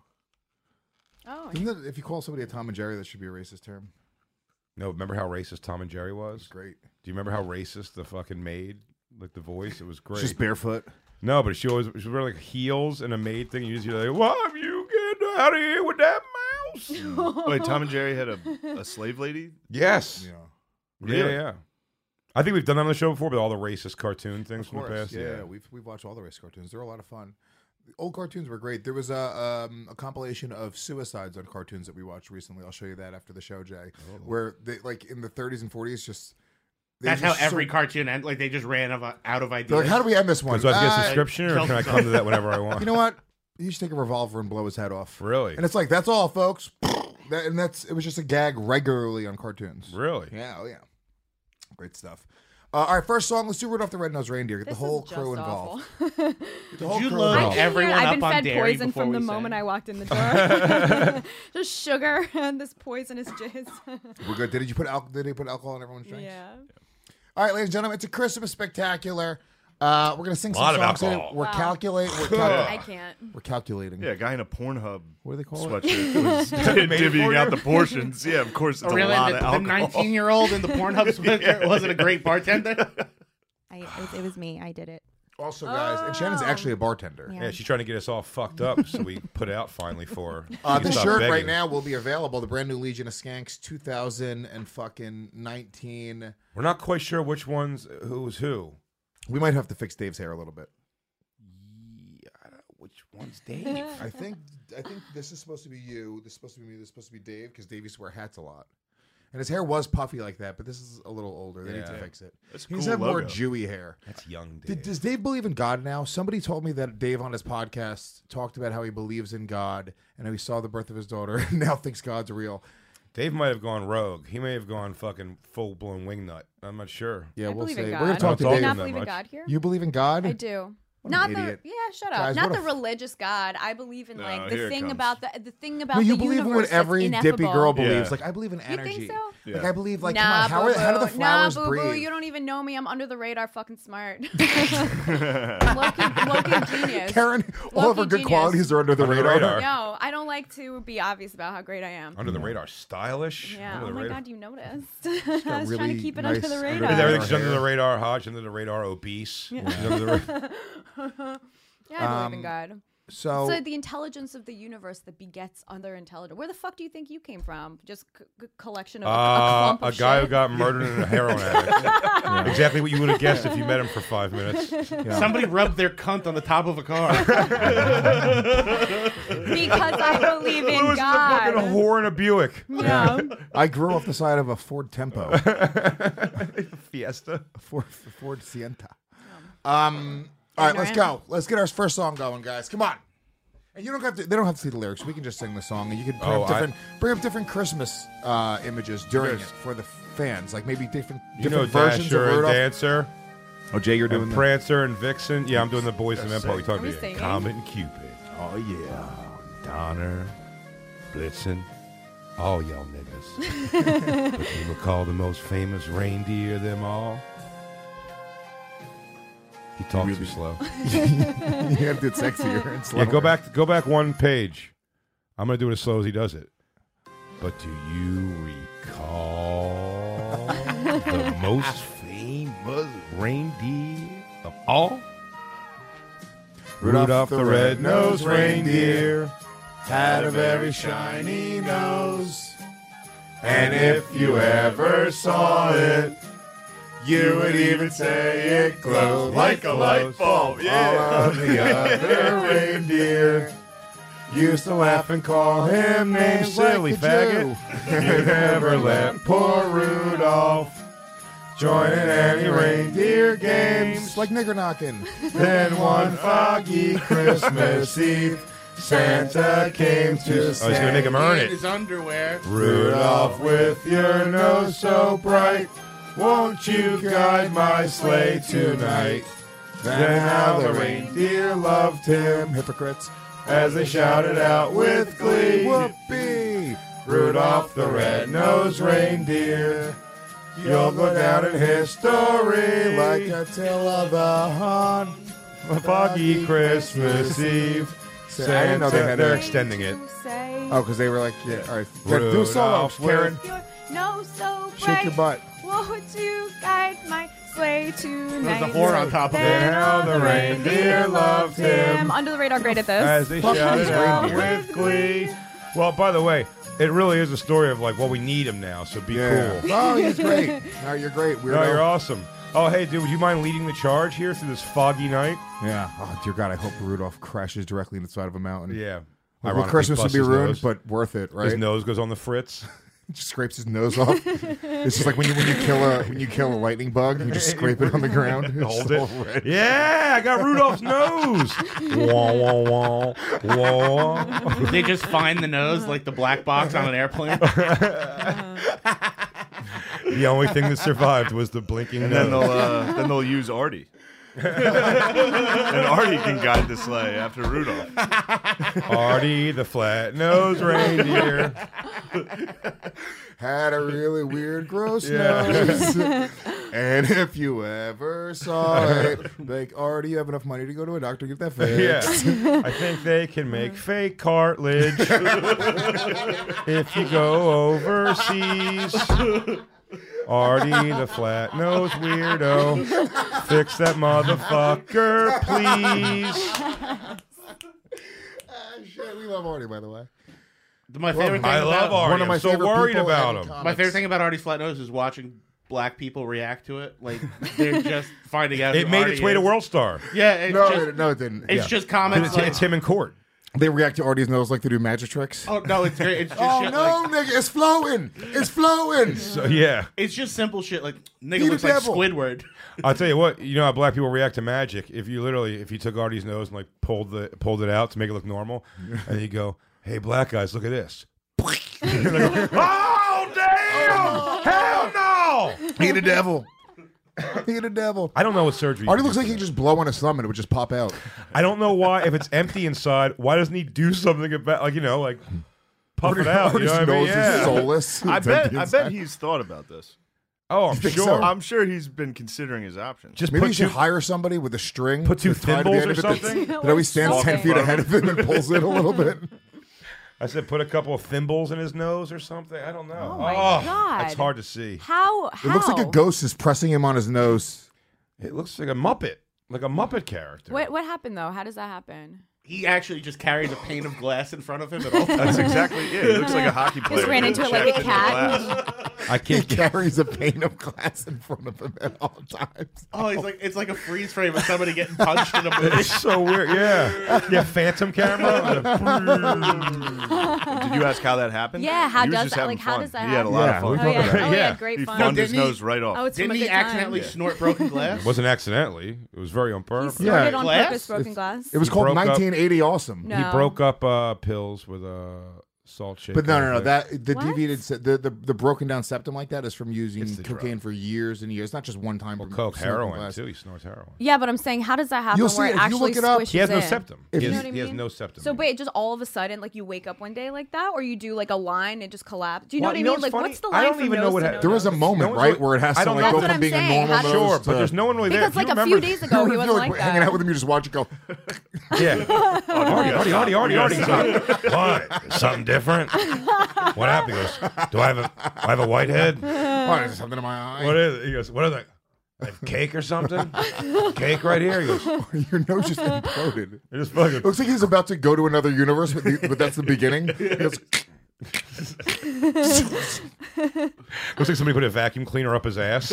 Oh, Isn't that, if you call somebody a Tom and Jerry, that should be a racist term. No, remember how racist Tom and Jerry was? Great. Do you remember how racist the fucking maid, like the voice? It was great. Just barefoot. No, but she always she was wearing like heels and a maid thing. You just hear like, "Why you get out of here with that mouse?" Wait, Tom and Jerry had a, a slave lady? Yes. Yeah. Yeah, Really? yeah. I think we've done that on the show before with all the racist cartoon things Of from course. the past. Yeah, we've we've watched all the race cartoons. They're a lot of fun. The old cartoons were great. There was a um, a compilation of suicides on cartoons that we watched recently. I'll show you that after the show, Jay. Oh. Where they like in the thirties and forties, just they That's how just every so- cartoon end. Like they just ran of, out of ideas. They're like, how do we end this one? So I have to get a Uh, subscription, or can I come to that whenever I want? You know what? You should take a revolver and blow his head off. Really? And it's like that's all, folks. That, and that's it was just a gag regularly on cartoons. Really? Yeah. Oh yeah. Great stuff. Uh, all right, first song. Let's do Rudolph the Red-Nosed Reindeer. Get this the whole is crew just involved. awful. Get the whole you crew load involved. I everyone I've up been on fed dairy poison before from the we moment sang? I walked in the door. Just sugar and this poisonous jizz. We're good. Did you put al- Did they put alcohol in everyone's drinks? Yeah. All right, ladies and gentlemen, it's a Christmas spectacular. Uh, we're gonna sing some Lot of songs. here. alcohol. We're Wow. calculating. We're, cal- I can't. we're calculating. Yeah, a guy in a Pornhub What do they call it? sweatshirt was divvying out the portions. Yeah, of course, it's Oh, really? a lot The- of the alcohol. nineteen-year-old in the Pornhub sweatshirt wasn't a great bartender. I, it, was, it was me. I did it. Also, guys, and Shannon's actually a bartender. Yeah. Yeah, she's trying to get us all fucked up, so we put it out finally for her. Uh, She the stopped shirt begging. right now will be available. The brand new Legion of Skanks, two thousand and fucking nineteen. We're not quite sure which one's who's who. We might have to fix Dave's hair a little bit. Yeah, I don't know which one's Dave. I think I think this is supposed to be you. This is supposed to be me. This is supposed to be Dave because Dave used to wear hats a lot. And his hair was puffy like that, but this is a little older. They need to Yeah. fix it. That's a He needs cool to have more logo. Jewy hair. That's young Dave. Did, does Dave believe in God now? Somebody told me that Dave on his podcast talked about how he believes in God and how he saw the birth of his daughter and now thinks God's real. Dave might have gone rogue. He may have gone fucking full blown wingnut. I'm not sure. Yeah, I we'll believe see. in We're God. gonna talk to Don't Do you Dave. not that believe in much. God here? You believe in God? I do. What Not an the idiot. yeah, shut Guys, up. Not what the a f- religious God. I believe in No, like here the it thing comes. about the the thing about No, you the believe in universe what every that's dippy girl ineffable. believes. Yeah. Like I believe in You energy. think so? Yeah. Like I believe, like, nah, come on, how, are, how do the boo-boo. flowers nah, boo-boo, breathe? You don't even know me. I'm under the radar, fucking smart. Low-key, low-key genius. Karen, all of her Low-key good genius. qualities are under the Under the radar. radar. No, I don't like to be obvious about how great I am. Under the radar, stylish. Yeah. Under Oh the my radar. God, you noticed. I was trying really to keep it nice under the under the radar. Is everything radar she's under hair. the radar, hot. She's under the radar, obese. She's under the ra- Yeah, I believe in Um, God. So, So the intelligence of the universe that begets other intelligence. Where the fuck do you think you came from? Just c- c- collection of a, a Uh, clump a of guy who shit? got murdered and a heroin addict. Exactly what you would have guessed if you met him for five minutes. Somebody rubbed their cunt on the top of a car. Because I believe in Lewis is a fucking God. whore in a Buick. Yeah. I grew off the side of a Ford Tempo, Fiesta. a Ford, a Ford Sienta. Um. All right, let's go. Let's get our first song going, guys. Come on. And you don't have to. They don't have to see the lyrics. We can just sing the song, and you can bring Oh, up I- different, bring up different Christmas uh, images during Yes. it for the fans, like maybe different, You know different versions Dasher of and Rudolph. Dancer. Oh, Jay, you're doing and the- Prancer and Vixen. Yeah, I'm doing the Boys and Men part. We talked Are we about singing? Comet and Cupid. Oh yeah. Donner, Blitzen, all y'all niggas. But we will call the most famous reindeer of them all. He talks too slow. You have to do it sexier and slower. Yeah, go back. Go back one page. I'm gonna do it as slow as he does it. But do you recall the most famous reindeer of all? Rudolph the red-nosed reindeer had a very shiny nose, and if you ever saw it, you would even say it glowed like a light bulb. Yeah. All of the other reindeer used to laugh and call him names Silly like the faggot. Jew. You never let poor Rudolph join in any reindeer games like nigger knocking. Then one foggy Christmas Eve, Santa came to say, Oh, he's gonna make him earn In it. his underwear. Rudolph, with your nose so bright, won't you guide my sleigh tonight? Then how the reindeer loved him, hypocrites, as they shouted out with glee, whoopee! Rudolph the red-nosed reindeer, you'll go down in history like Attila the Hun. A foggy Christmas Eve. I didn't know they had They're a- extending it. Oh, because they were like, yeah, all right. Do a solo, Rudolph with- Karen. No, so Shake your butt. Won't you guide my sleigh tonight? There's a whore on top of it. Then how the reindeer loved him. Under the radar, great at this. As they Fuck shouted these out reindeer. with glee. Well, by the way, it really is a story of like, well, we need him now, so be Yeah. cool. Oh, he's great. No, you're great. Weirdo. No, you're awesome. Oh, hey, dude, would you mind leading the charge here through this foggy night? Yeah. Oh, dear God, I hope Rudolph crashes directly into the side of a mountain. Yeah. Well, Ironically, Christmas would busts be his ruined, nose. but worth it, right? His nose goes on the fritz. He just scrapes his nose off. It's just like when you when you kill a when you kill a lightning bug, you just scrape it on the ground. It's Hold all it. red. Yeah, I got Rudolph's nose. Wah, wah, wah, wah. They just find the nose like the black box on an airplane. The only thing that survived was the blinking And nose. then they'll uh, then they'll use Artie. And Artie can guide the sleigh after Rudolph. Artie the flat-nosed reindeer. Had a really weird, gross Yeah. nose. And if you ever saw it, like, Artie, you have enough money to go to a doctor, get that fixed. Yeah. I think they can make fake cartilage if you go overseas. Artie the flat-nosed weirdo. Fix that motherfucker, please. Ah, shit, we love Artie, by the way. My favorite thing I love about Artie. One of I'm my so favorite worried people about in him. comics. My favorite thing about Artie's flat nose is watching black people react to it. Like they're just finding out. It who made Artie its way to is. World Star. Yeah, it's No, just, it, no, it didn't. it's Yeah. just comments. It's, like, it's him in court. They react to Artie's nose like they do magic tricks. oh no, it's great. It's just Oh, shit no, like, nigga, it's flowing. It's flowing. So yeah, it's just simple shit like nigga Eat a looks like devil. Squidward. I'll tell you what. You know how black people react to magic. If you literally, if you took Artie's nose and like pulled the pulled it out to make it look normal, and you go, "Hey, black guys, look at this." And they go, oh damn! Hell no! He the devil. He the devil. I don't know what surgery. Artie you looks do like he for could just blow on his thumb and it would just pop out. that. I don't know why. If it's empty inside, why doesn't he do something about, like you know, like puff it out? You know Artie's what I mean? nose Yeah. is soulless. I It's bet empty I inside. bet he's thought about this. Oh, I'm You think sure. so? I'm sure he's been considering his options. Just Maybe put you should two, hire somebody with a string. put two to tie to the thimbles end or of it that- something. That always stands Walk ten in feet front ahead of him and pulls it a little bit. I said put a couple of thimbles in his nose or something. I don't know. Oh, my God. That's hard to see. How? How? It looks like a ghost is pressing him on his nose. It looks like a Muppet, like a Muppet character. What What happened though? How does that happen? He actually just carries a pane of glass in front of him at all times. That's exactly yeah. He looks like a hockey player. ran into it like Checked a in the cat. glass. I He can't get. carries a pane of glass in front of him at all times. Oh, he's like it's like a freeze frame of somebody getting punched in a movie. It's so weird. Yeah, yeah. Phantom camera. Did you ask how that happened? Yeah, how He was does just that- having like, how fun. does that He had a lot Yeah, of fun. we Oh talked yeah, about oh it. yeah, Yeah. great He fun. thumbed his Didn't he- nose right off. Oh, it's Didn't from a he good time. accidentally Yeah. snort broken glass? It wasn't accidentally. It was very on He purpose. snorted Yeah. on Glass? purpose broken glass. It was He called broke up- nineteen eighty Awesome. No. He broke up uh, pills with uh, salt shaker. But no, no, no. thing. That the What? deviated, se- the, the the broken down septum like that is from using It's the cocaine drug. for years and years. Not just one time. Well, from coke, smoking heroin glass. too. He snorts heroin. Yeah, but I'm saying, how does that happen You'll see where it. it If you actually look it up- squishes He has no in? septum. If He you has, know what I he has mean? no septum. So wait, just all of a sudden, like you wake up one day like that, or you do like a line and just collapse? Do you know Well, what I you know mean? Like, what's funny? what's the I line don't from even know nose what to ha- nose? There was a moment, No one's right, really- where it has I to don't like know. go That's from what being I'm a saying. normal How- nose Sure, to but there's no one really there. Because Do you like a remember- few days ago, he I wasn't feel like like hanging that. out with him, you just watch it go. Yeah. Artie, Artie, Artie, Artie, Artie. He's like, what? Something different? What happened? He goes, do I have a, do I have a white head? What is there something in my eye? What is it? He goes, what is that? Like cake or something? Cake right here? He goes, Your nose just imploded. it just fucking. Looks like he's about to go to another universe, but, the, but that's the beginning. He goes, Looks like somebody put a vacuum cleaner up his ass.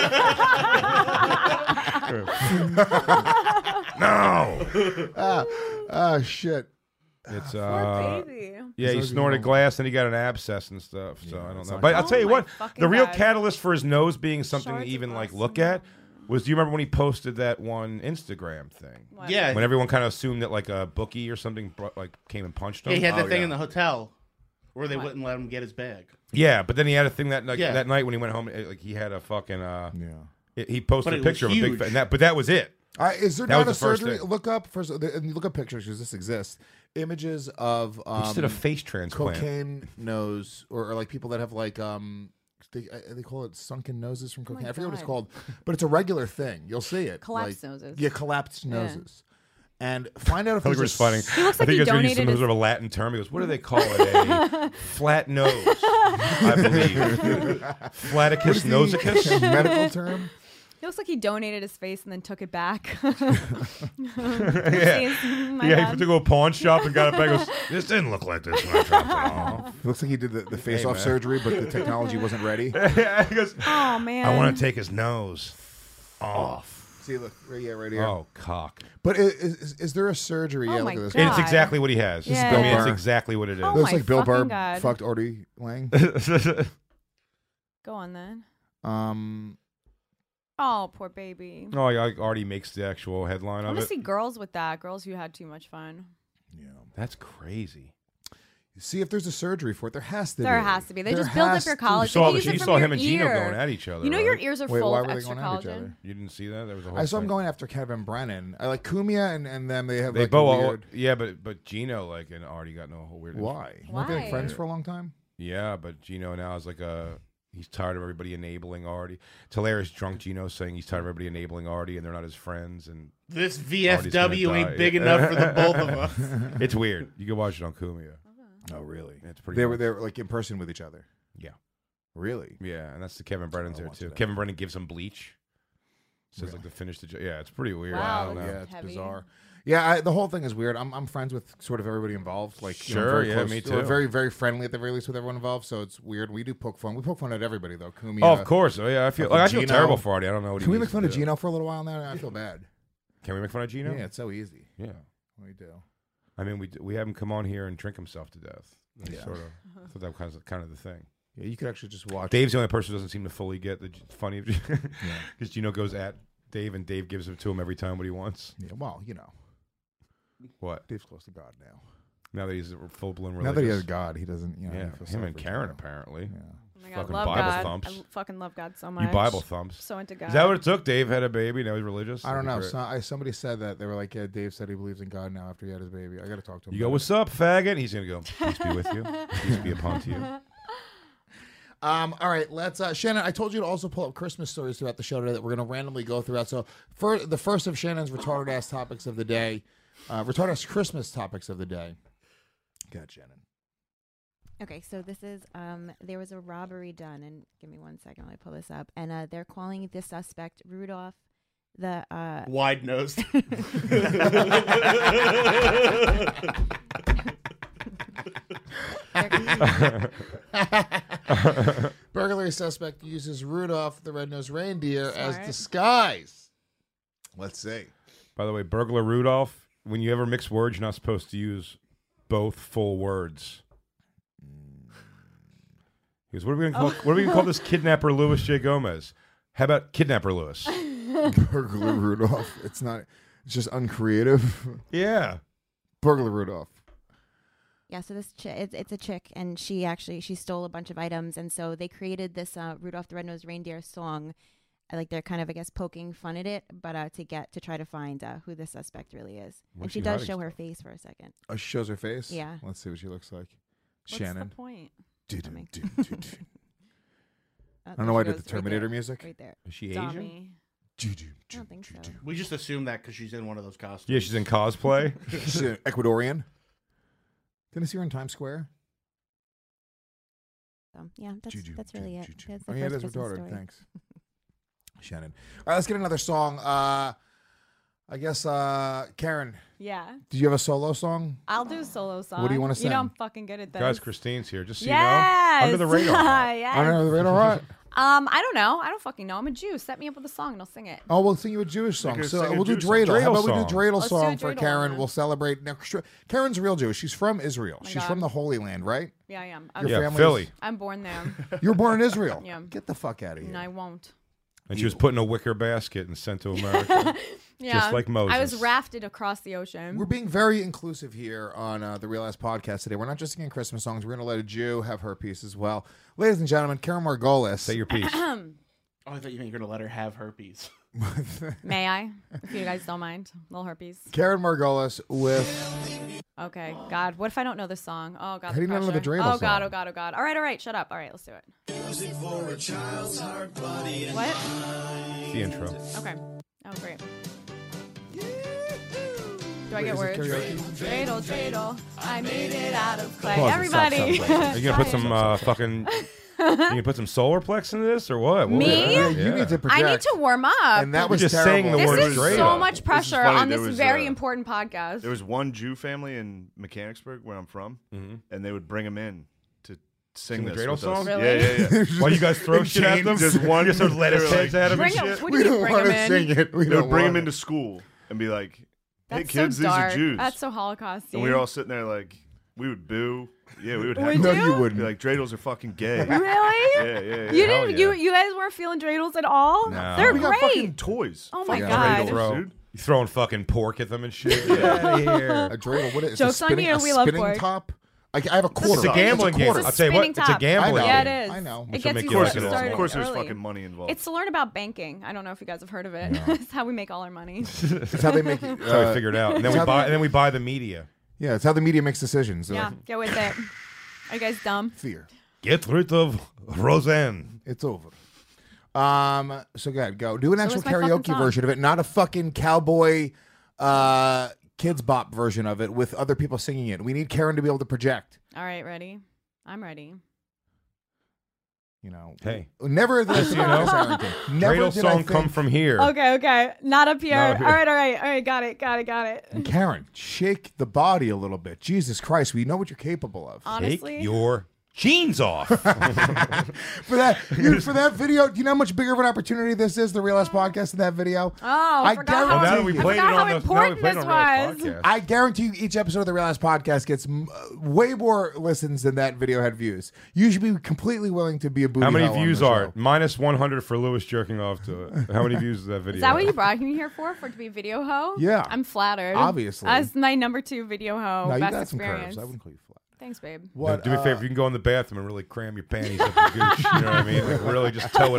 No. ah, ah, shit. It's Poor uh, baby. yeah, he His nose snorted is glass and he got an abscess and stuff. So I don't it's know. not But I'll good. tell you Oh my what, fucking the real God. catalyst for his nose being something to Shards of even like glass. look at was. Do you remember when he posted that one Instagram thing? What? Yeah. When everyone kind of assumed that like a bookie or something bro- like came and punched him. Yeah, he had that Oh, thing yeah. in the hotel where they What? wouldn't let him get his bag. Yeah, but then he had a thing that like, Yeah. that night when he went home. Like he had a fucking. Uh, Yeah. it- he posted But a it picture of was a big. huge. Fa- and that, but that was it. Uh, is there That not was a the first surgery? thing. Look up first. And you look up pictures because this exists. Images of um, He just did a face transplant. cocaine nose, or, or like people that have like um, they uh, they call it sunken noses from Oh my cocaine. I forget what it's God. called, but it's a regular thing. You'll see it. Collapsed like- noses. Yeah, collapsed Yeah. noses. And find out if I think there's it's a funny. s- He looks I like think he it's going to be donated some his- sort of a Latin term. He goes, "What do they call it? A flat nose, I believe. Flaticus the- nosicus." medical term. He looks like he donated his face and then took it back. yeah, Oopsies, my yeah. He bad. went to go to a pawn shop and got it back. He goes, "This didn't look like this when I dropped it off." It looks like he did the, the face Hey, off man. surgery, but the technology wasn't ready. Yeah, he goes, Oh man. "I want to take his nose off." See, look, right, yeah, right here. Oh, cock! But is, is, is there a surgery? Oh yeah, my look at this. God. It's exactly what he has. Yeah. I mean, it's Bill Burr. exactly what it is. Oh Looks my like Bill Burr fucking God. fucked Artie Lang. Go on then. Um, Oh, poor baby. Oh, yeah, like Artie makes the actual headline I of want to it. see girls with that. Girls who had too much fun. yeah. That's crazy. See if there's a surgery for it. There has to There be. has to be. They There just build up has your to- You collagen. saw, They use you it from saw your him and Gino ear. going at each other. You know right? your ears are Wait, full why of were they extra going at each collagen. other? You didn't see that? There was a whole I saw him thing. going after Kevin Brennan. I like Kumia and, and them. They have They like a both, weird. yeah, but but Gino like and Artie got no whole weird. Why? Weren't they like Why? friends for a long time? Yeah, but Gino now is like a. He's tired of everybody enabling Artie. Hilarious drunk Gino saying he's tired of everybody enabling Artie and they're not his friends. And This V F Artie's gonna W die. ain't big enough for the both of us. it's weird. You can watch it on Kumia. Oh, really? It's pretty. They were nuts. they were like in person with each other. Yeah, Really? yeah, and that's the Kevin Brennan's I'll there watch too. that. Kevin Brennan gives him bleach. Says Really? like to finish the. Jo- yeah, it's pretty weird. Wow, I don't know. that's Yeah, it's heavy. bizarre. Yeah, I, the whole thing is weird. I'm I'm friends with sort of everybody involved. Like, you know, Sure, very yeah, close, me We're too. very very friendly at the very least with everyone involved. So it's weird. We do poke fun. We poke fun at everybody though. Kumia. Oh, of course. Oh, yeah. I feel. Fucking Like, I feel Gino. terrible for Artie. I don't know what he Can we needs make fun to of do. Gino for a little while now? I feel bad. Can we make fun of Gino? Yeah, it's so easy. Yeah. We do. I mean, we d- we have him come on here and drink himself to death. That's Yeah. Sort of. I thought that was kind of the thing. Yeah, you could actually just watch. Dave's the only person who doesn't seem to fully get the g- funny of because Gino goes at Dave and Dave gives it to him every time what he wants. Yeah, well, you know, What? Dave's close to God now. Now that he's a full blown religious. Now that he has God, he doesn't. You know, yeah, he feels him sorry and for Karen Gino. apparently. Yeah. Oh my God, Fucking love Bible God. thumps. I l- fucking love God so much. You Bible thumps. So into God. Is that what it took? Dave had a baby. Now he's religious. I don't know. That'd be So, I, somebody said that they were like, "Yeah, Dave said he believes in God now after he had his baby." I got to talk to him. great. You go, about what's up, faggot? He's gonna go. Peace be with you. Peace be upon to you. it. Um. All right. Let's. Uh, Shannon, I told you to also pull up Christmas stories throughout the show today that we're going to randomly go throughout. So, for the first of Shannon's retarded ass topics of the day, uh, retarded ass Christmas topics of the day. Go ahead, Shannon. Okay, so this is um there was a robbery done, and give me one second while I pull this up, and uh they're calling the suspect Rudolph the uh Wide nosed. Burglary suspect uses Rudolph the red-nosed reindeer as Smart. disguise. Let's see. By the way, burglar Rudolph. When you ever mix words, you're not supposed to use both full words. He goes, what are we gonna call? What are we gonna call this kidnapper Louis J. Gomez? How about kidnapper Louis? Burglar Rudolph. It's not. It's just uncreative. Yeah. Burglar Rudolph. Yeah, so this chi- it's, it's a chick, and she actually she stole a bunch of items, and so they created this uh, Rudolph the Red-Nosed Reindeer song. Uh, Like they're kind of, I guess, poking fun at it, but uh, to get to try to find uh, who the suspect really is. Where's and she she does hiding show her face for a second. Oh, she shows her face? Yeah. Let's see what she looks like. What's Shannon. the point? Do, do, Coming. do, do, do. Oh, I don't there know why I she did goes, the Terminator right there, music. Right there. Is she Asian? Dummy. Do, do, I do, don't think do, so. do. We just assume that because she's in one of those costumes. Yeah, she's in cosplay. She's an Ecuadorian. Didn't I see her in Times Square? So, yeah, that's, Ju-ju, that's really it. ju-ju. That's the Oh, yeah, first that's her Christmas daughter. story. Thanks. Shannon. All right, let's get another song. Uh, I guess, uh, Karen, Yeah. did you have a solo song? I'll do a solo song. What do you wanna You know I'm sing? fucking good at this. Guys, Christine's here. Just so yes. you know, under the radar. yes. I don't know the radar, right? Um, I don't know. I don't fucking know. I'm a Jew. Set me up with a song and I'll sing it. Oh, we'll sing you a Jewish song. Make her So sing a we'll do Jewish song. dreidel. How Dreidel about we song. do dreidel Let's do a song for dreidel Karen? one. We'll celebrate. Now, Karen's real Jewish. She's from Israel. my She's God. from the Holy Land, right? Yeah, I am. Your I'm, Yeah, family's- Philly. I'm born there. You were born in Israel. Yeah. Get the fuck out of here. And I won't. And she was put in a wicker basket and sent to America. Yeah. Just like Moses. I was rafted across the ocean. We're being very inclusive here on uh, the Real Ass Podcast today. We're not just singing Christmas songs. We're going to let a Jew have her piece as well. Ladies and gentlemen, Karen Margolis. Say your piece. Oh, I thought you meant you're going to let her have herpes. May I? If you guys don't mind. Little herpes. Karen Margolis with... Okay. God, what if I don't know this song? Oh, God. How do you the not know the pressure. dreidel Oh, God. song? Oh, God. Oh, God. All right. All right. Shut up. All right. Let's do it. What? The intro. Okay. Oh, great. Do I Wait, get is it words? karaoke? Dreidel, dreidel, I made it out of clay. Pause it. Everybody. Stop, stop, Are you gonna put some uh, fucking? You gonna put some solar plex into this or what? What- Me? Yeah, you need to project. I need to warm up. And that was just terrible. saying the this word is dreidel. so much This is pressure funny, on there this was, very uh, important podcast. There was one Jew family in Mechanicsburg, where I'm from, Mhm. and they would bring him in to sing, Sing the this dreidel with us. song? Really? Yeah, yeah, yeah. Why you guys throw shit at them? Just one. Just sort of let they his were heads like- at him and Bring him- shit. what We do you don't bring want him to in? sing it. We They don't would bring want him it. into school and be like, "Hey That's kids, so these dark. are Jews." That's so Holocausty. And we were all sitting there like, we would boo. Yeah, we would have Would No, you? you be wouldn't. like, dreidels are fucking gay. Really? Yeah, yeah, yeah. You Hell didn't. yeah. You you guys weren't feeling dreidels at all. No. They're we got great. fucking toys. Oh my Fucking God. dreidels, Throw, dude. you throwing fucking pork at them and shit. Get out of here. A dreidel. What is it? Joke's a on spinning, you, a we love spinning pork. top? I, I have a quarter. It's a gambling It's a game. quarter. I'll tell you what, spinning it's a top. gambling I know. Yeah, game. it is. I know. It She'll gets make you you Of like course, it it all. is. started Of course, there's early. fucking money involved. It's to learn about banking. I don't know if you guys have heard of it. It's how we make all our money. It's how they make it. That's how we uh, figured out. And then it's we how buy. they- And then we buy the media. Yeah, it's how the media makes decisions. They're Yeah, like, get with it. Are you guys dumb? fear. Get rid of Roseanne. It's over. Um. So go ahead, go do an So actual what's my fucking karaoke song? version of it, not a fucking cowboy, uh, kids bop version of it with other people singing it. We need Karen to be able to project. All right, ready? I'm ready. You know. Hey. Never did I think you know, of this, Arrington. Never Dreidel did I song think- come from here. Okay, okay. Not up here. Not up here. All right, all right, all right. Got it, got it, got it. And Karen, shake the body a little bit. Jesus Christ, we know what you're capable of. Honestly, Take your jeans off. For that, you, for that video, do you know how much bigger of an opportunity this is? The Real Ass Podcast in that video. Oh, I, I forgot guarantee how, now that we you- I played it forgot on how the, now important we played it this on Real was. Podcast. I guarantee you, each episode of the Real Ass Podcast gets m- uh, way more listens than that video had views. You should be completely willing to be a booty How many hole on views the are show. it? Minus one hundred for Lewis jerking off to it. How many views is that video? Is that what have? you brought me here for? For it to be video ho? Yeah. I'm flattered. Obviously. As my number two video ho. No, you best got some experience. curves. I wouldn't call you flat. Thanks, babe. What? Do me a uh, favor. You can go in the bathroom and really cram your panties up your gooch. You know what I mean? Like really just toe it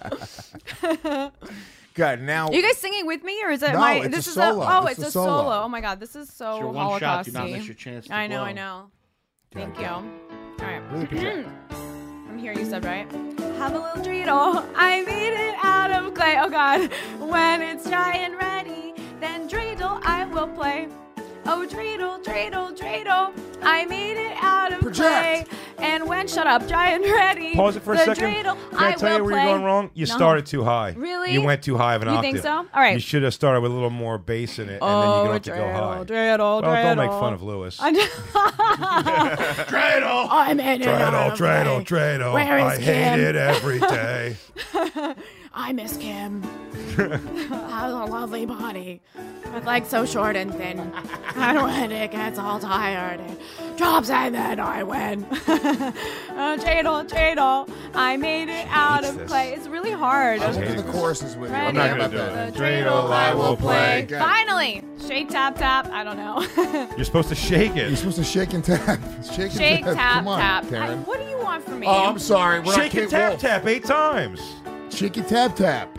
up. Good. Now, Are you guys singing with me, or is it No, my? it's this a is solo. a. Oh, It's it's, a a solo. solo. Oh my god, this is so It's your one shot. Do not Holocausty. miss your chance to I know, blow. I know. Thank you. All right. really project. I'm here. You said right. Have a little dreidel. I made it out of clay. Oh god. When it's dry and ready, then dreidel I will play. Oh dreidel, dreidel, dreidel. I made it out of Project. clay. And when shut up, dry and ready. Pause it for a the second. Dreidel Can I, I tell will you where play. you're going wrong? You No. started too high. Really? You went too high of an You octave. think so? All right. You should have started with a little more bass in it, and Oh, then you don't have to go dreidel, high. dreidel, well, don't make dreidel. fun of Lewis. I know. Dreidel. I'm in it. Dreidel, out of dreidel, clay. dreidel. Where is I hate Kim? it every day. I miss Kim. Has a lovely body. With legs so short and thin. And when it gets all tired, it drops and then I win. Oh, dreidel, dreidel, I made it out of this. clay. It's really hard. I'll do the choruses with you. Ready? I'm not gonna do it. The dreidel I will play. Good. Finally! Shake, tap, tap. I don't know. You're supposed to shake it. You're supposed to shake and tap. Shake, Shake, and tap. tap, Come on, tap. I, Karen. what do you want from me? Oh, I'm sorry. We're Shake not and Kate tap Wolf. tap eight times. Shake and tap tap.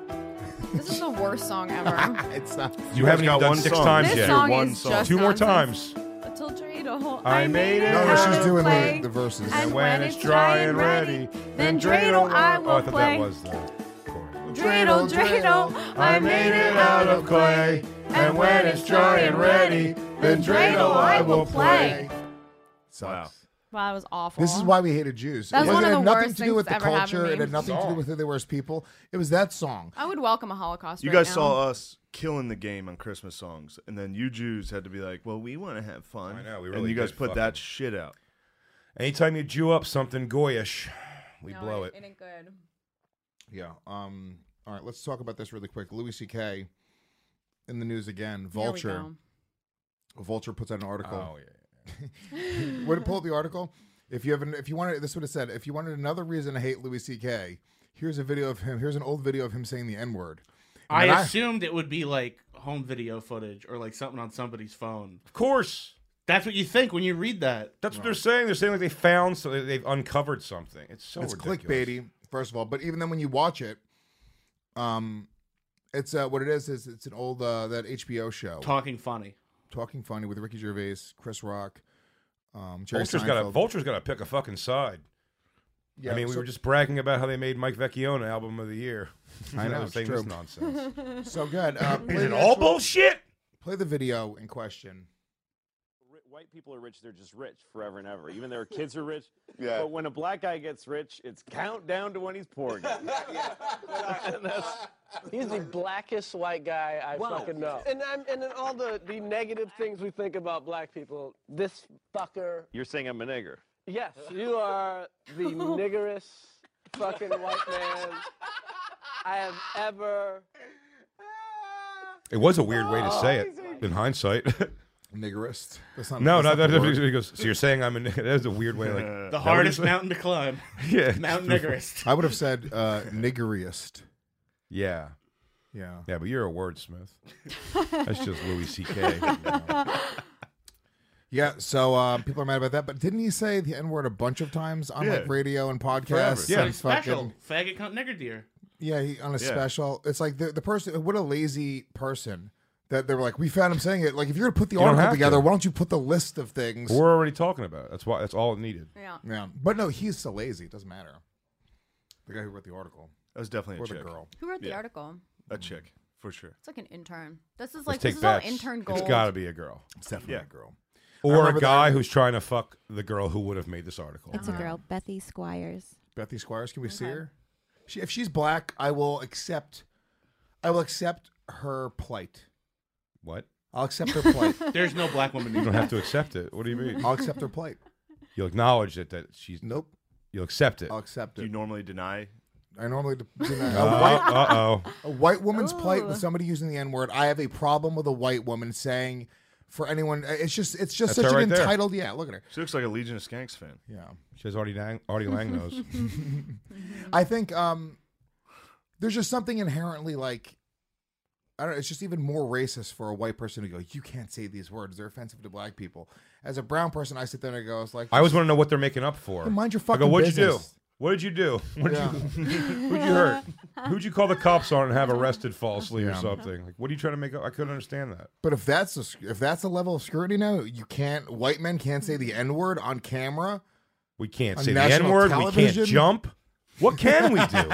This is the worst song ever. It's not. You haven't even got done one six song. times This yet. song One is song. just Two more nonsense. times. Little dreidel, I made it No, no, out she's of doing clay. the, the verses. And when it's dry and ready, then dreidel I will Oh, I thought play. that was the chorus. Dreidel, dreidel, I made it out of clay. And when it's dry and ready, then dreidel I will play. Sucks. Wow, that was awful. This is why we hated Jews. That was it one of had the nothing worst to do with the things to ever happen culture. to me. It had nothing to do with who they were as people. It was that song. I would welcome a Holocaust You right guys now. saw us killing the game on Christmas songs, and then you Jews had to be like, "Well, we want to have fun." I know, we and really you guys did put fuck that 'em. shit out. Anytime you Jew up something goyish, we No, blow it. It ain't good. Yeah. Um. All right. Let's talk about this really quick. Louis C K in the news again. Here we Vulture. go. Vulture puts out an article. Oh yeah. Would it pull up the article? If you have, an, if you wanted, this would have said, if you wanted another reason to hate Louis C K, here's a video of him. Here's an old video of him saying the N word. I assumed it would be like home video footage or like something on somebody's phone. Of course. That's what you think when you read that. That's what they're saying. They're saying like they found, so they've uncovered something. It's so it's ridiculous. clickbaity, first of all. But even then, when you watch it, um, it's uh, what it is is it's an old uh, that H B O show, Talking Funny, Talking Funny with Ricky Gervais, Chris Rock, um, Jerry Vulture's got to Seinfeld. Vulture's got to pick a fucking side. Yeah, I mean, we so- were just bragging about how they made Mike Vecchione album of the year. I know, They're it's saying true. this nonsense. So good. Uh, play Is it the all actual- bullshit? Play the video in question. White people are rich, they're just rich forever and ever. Even their kids are rich. Yeah. But when a black guy gets rich, it's countdown to when he's poor again. And that's- He's the blackest white guy I Wow. fucking know. And I'm, and then all the, the negative things we think about black people, this fucker. You're saying I'm a nigger. Yes, you are the niggerest fucking white man I have ever. It was a weird way to say it in hindsight. Niggerist. That's not, no, that's no, not that, the word. he goes. So you're saying I'm a nigger? That was a weird way. Like the that hardest what he said? mountain to climb. Yeah, Mount Niggerist. I would have said uh, niggeriest. Yeah, yeah, yeah. But you're a wordsmith. That's just Louis C K. Yeah, so uh, people are mad about that. But didn't he say the N word a bunch of times on Yeah. like radio and podcasts? Yeah, and special. fucking- Faggot cunt nigger deer. Yeah, he, on a Yeah. special. It's like the the person. What a lazy person that they were like. We found him saying it. Like if you're gonna put the You don't article have together, to. why don't you put the list of things? We're already talking about it. That's why. That's all it needed. Yeah. Yeah, but no, he's so lazy. It doesn't matter. The guy who wrote the article. That was definitely a or the chick. girl. Who wrote the Yeah. article? A chick, for sure. It's like an intern. This is Let's like take this is all bets. intern gold. It's got to be a girl. It's definitely Yeah. a girl. I Or a remember guy that- who's trying to fuck the girl who would have made this article. It's a girl, Bethy Squires. Bethy Squires. Can we see Okay. her? She, if she's black, I will accept. I will accept her plight. What? I'll accept her plight. There's no black woman. You don't have to accept it. What do you mean? I'll accept her plight. You'll acknowledge it that she's. Nope. You'll accept it. I'll accept Do it. you normally deny? I normally do deny Uh, a white, uh-oh. a white woman's plight with Ooh. somebody using the N word. I have a problem with a white woman saying for anyone. It's just it's just That's such her an right there. entitled. Yeah, look at her. She looks like a Legion of Skanks fan. Yeah, She has Artie Lang, Artie Lang nose. I think um, there's just something inherently like. I don't know, it's just even more racist for a white person to go, you can't say these words. They're offensive to black people. As a brown person, I sit there and I go, it's like, I always want to know what they're making up for. Yeah, mind your I fucking go, what'd you do? business. What did you do? What did Yeah. you, who'd you hurt? Who'd you call the cops on and have arrested falsely or Yeah. something? Like, what are you trying to make up? I couldn't understand that. But if that's a, if that's a level of scrutiny now, you can't. White men can't say the N word on camera. We can't On say the national N word. We can't television? jump. What can we do?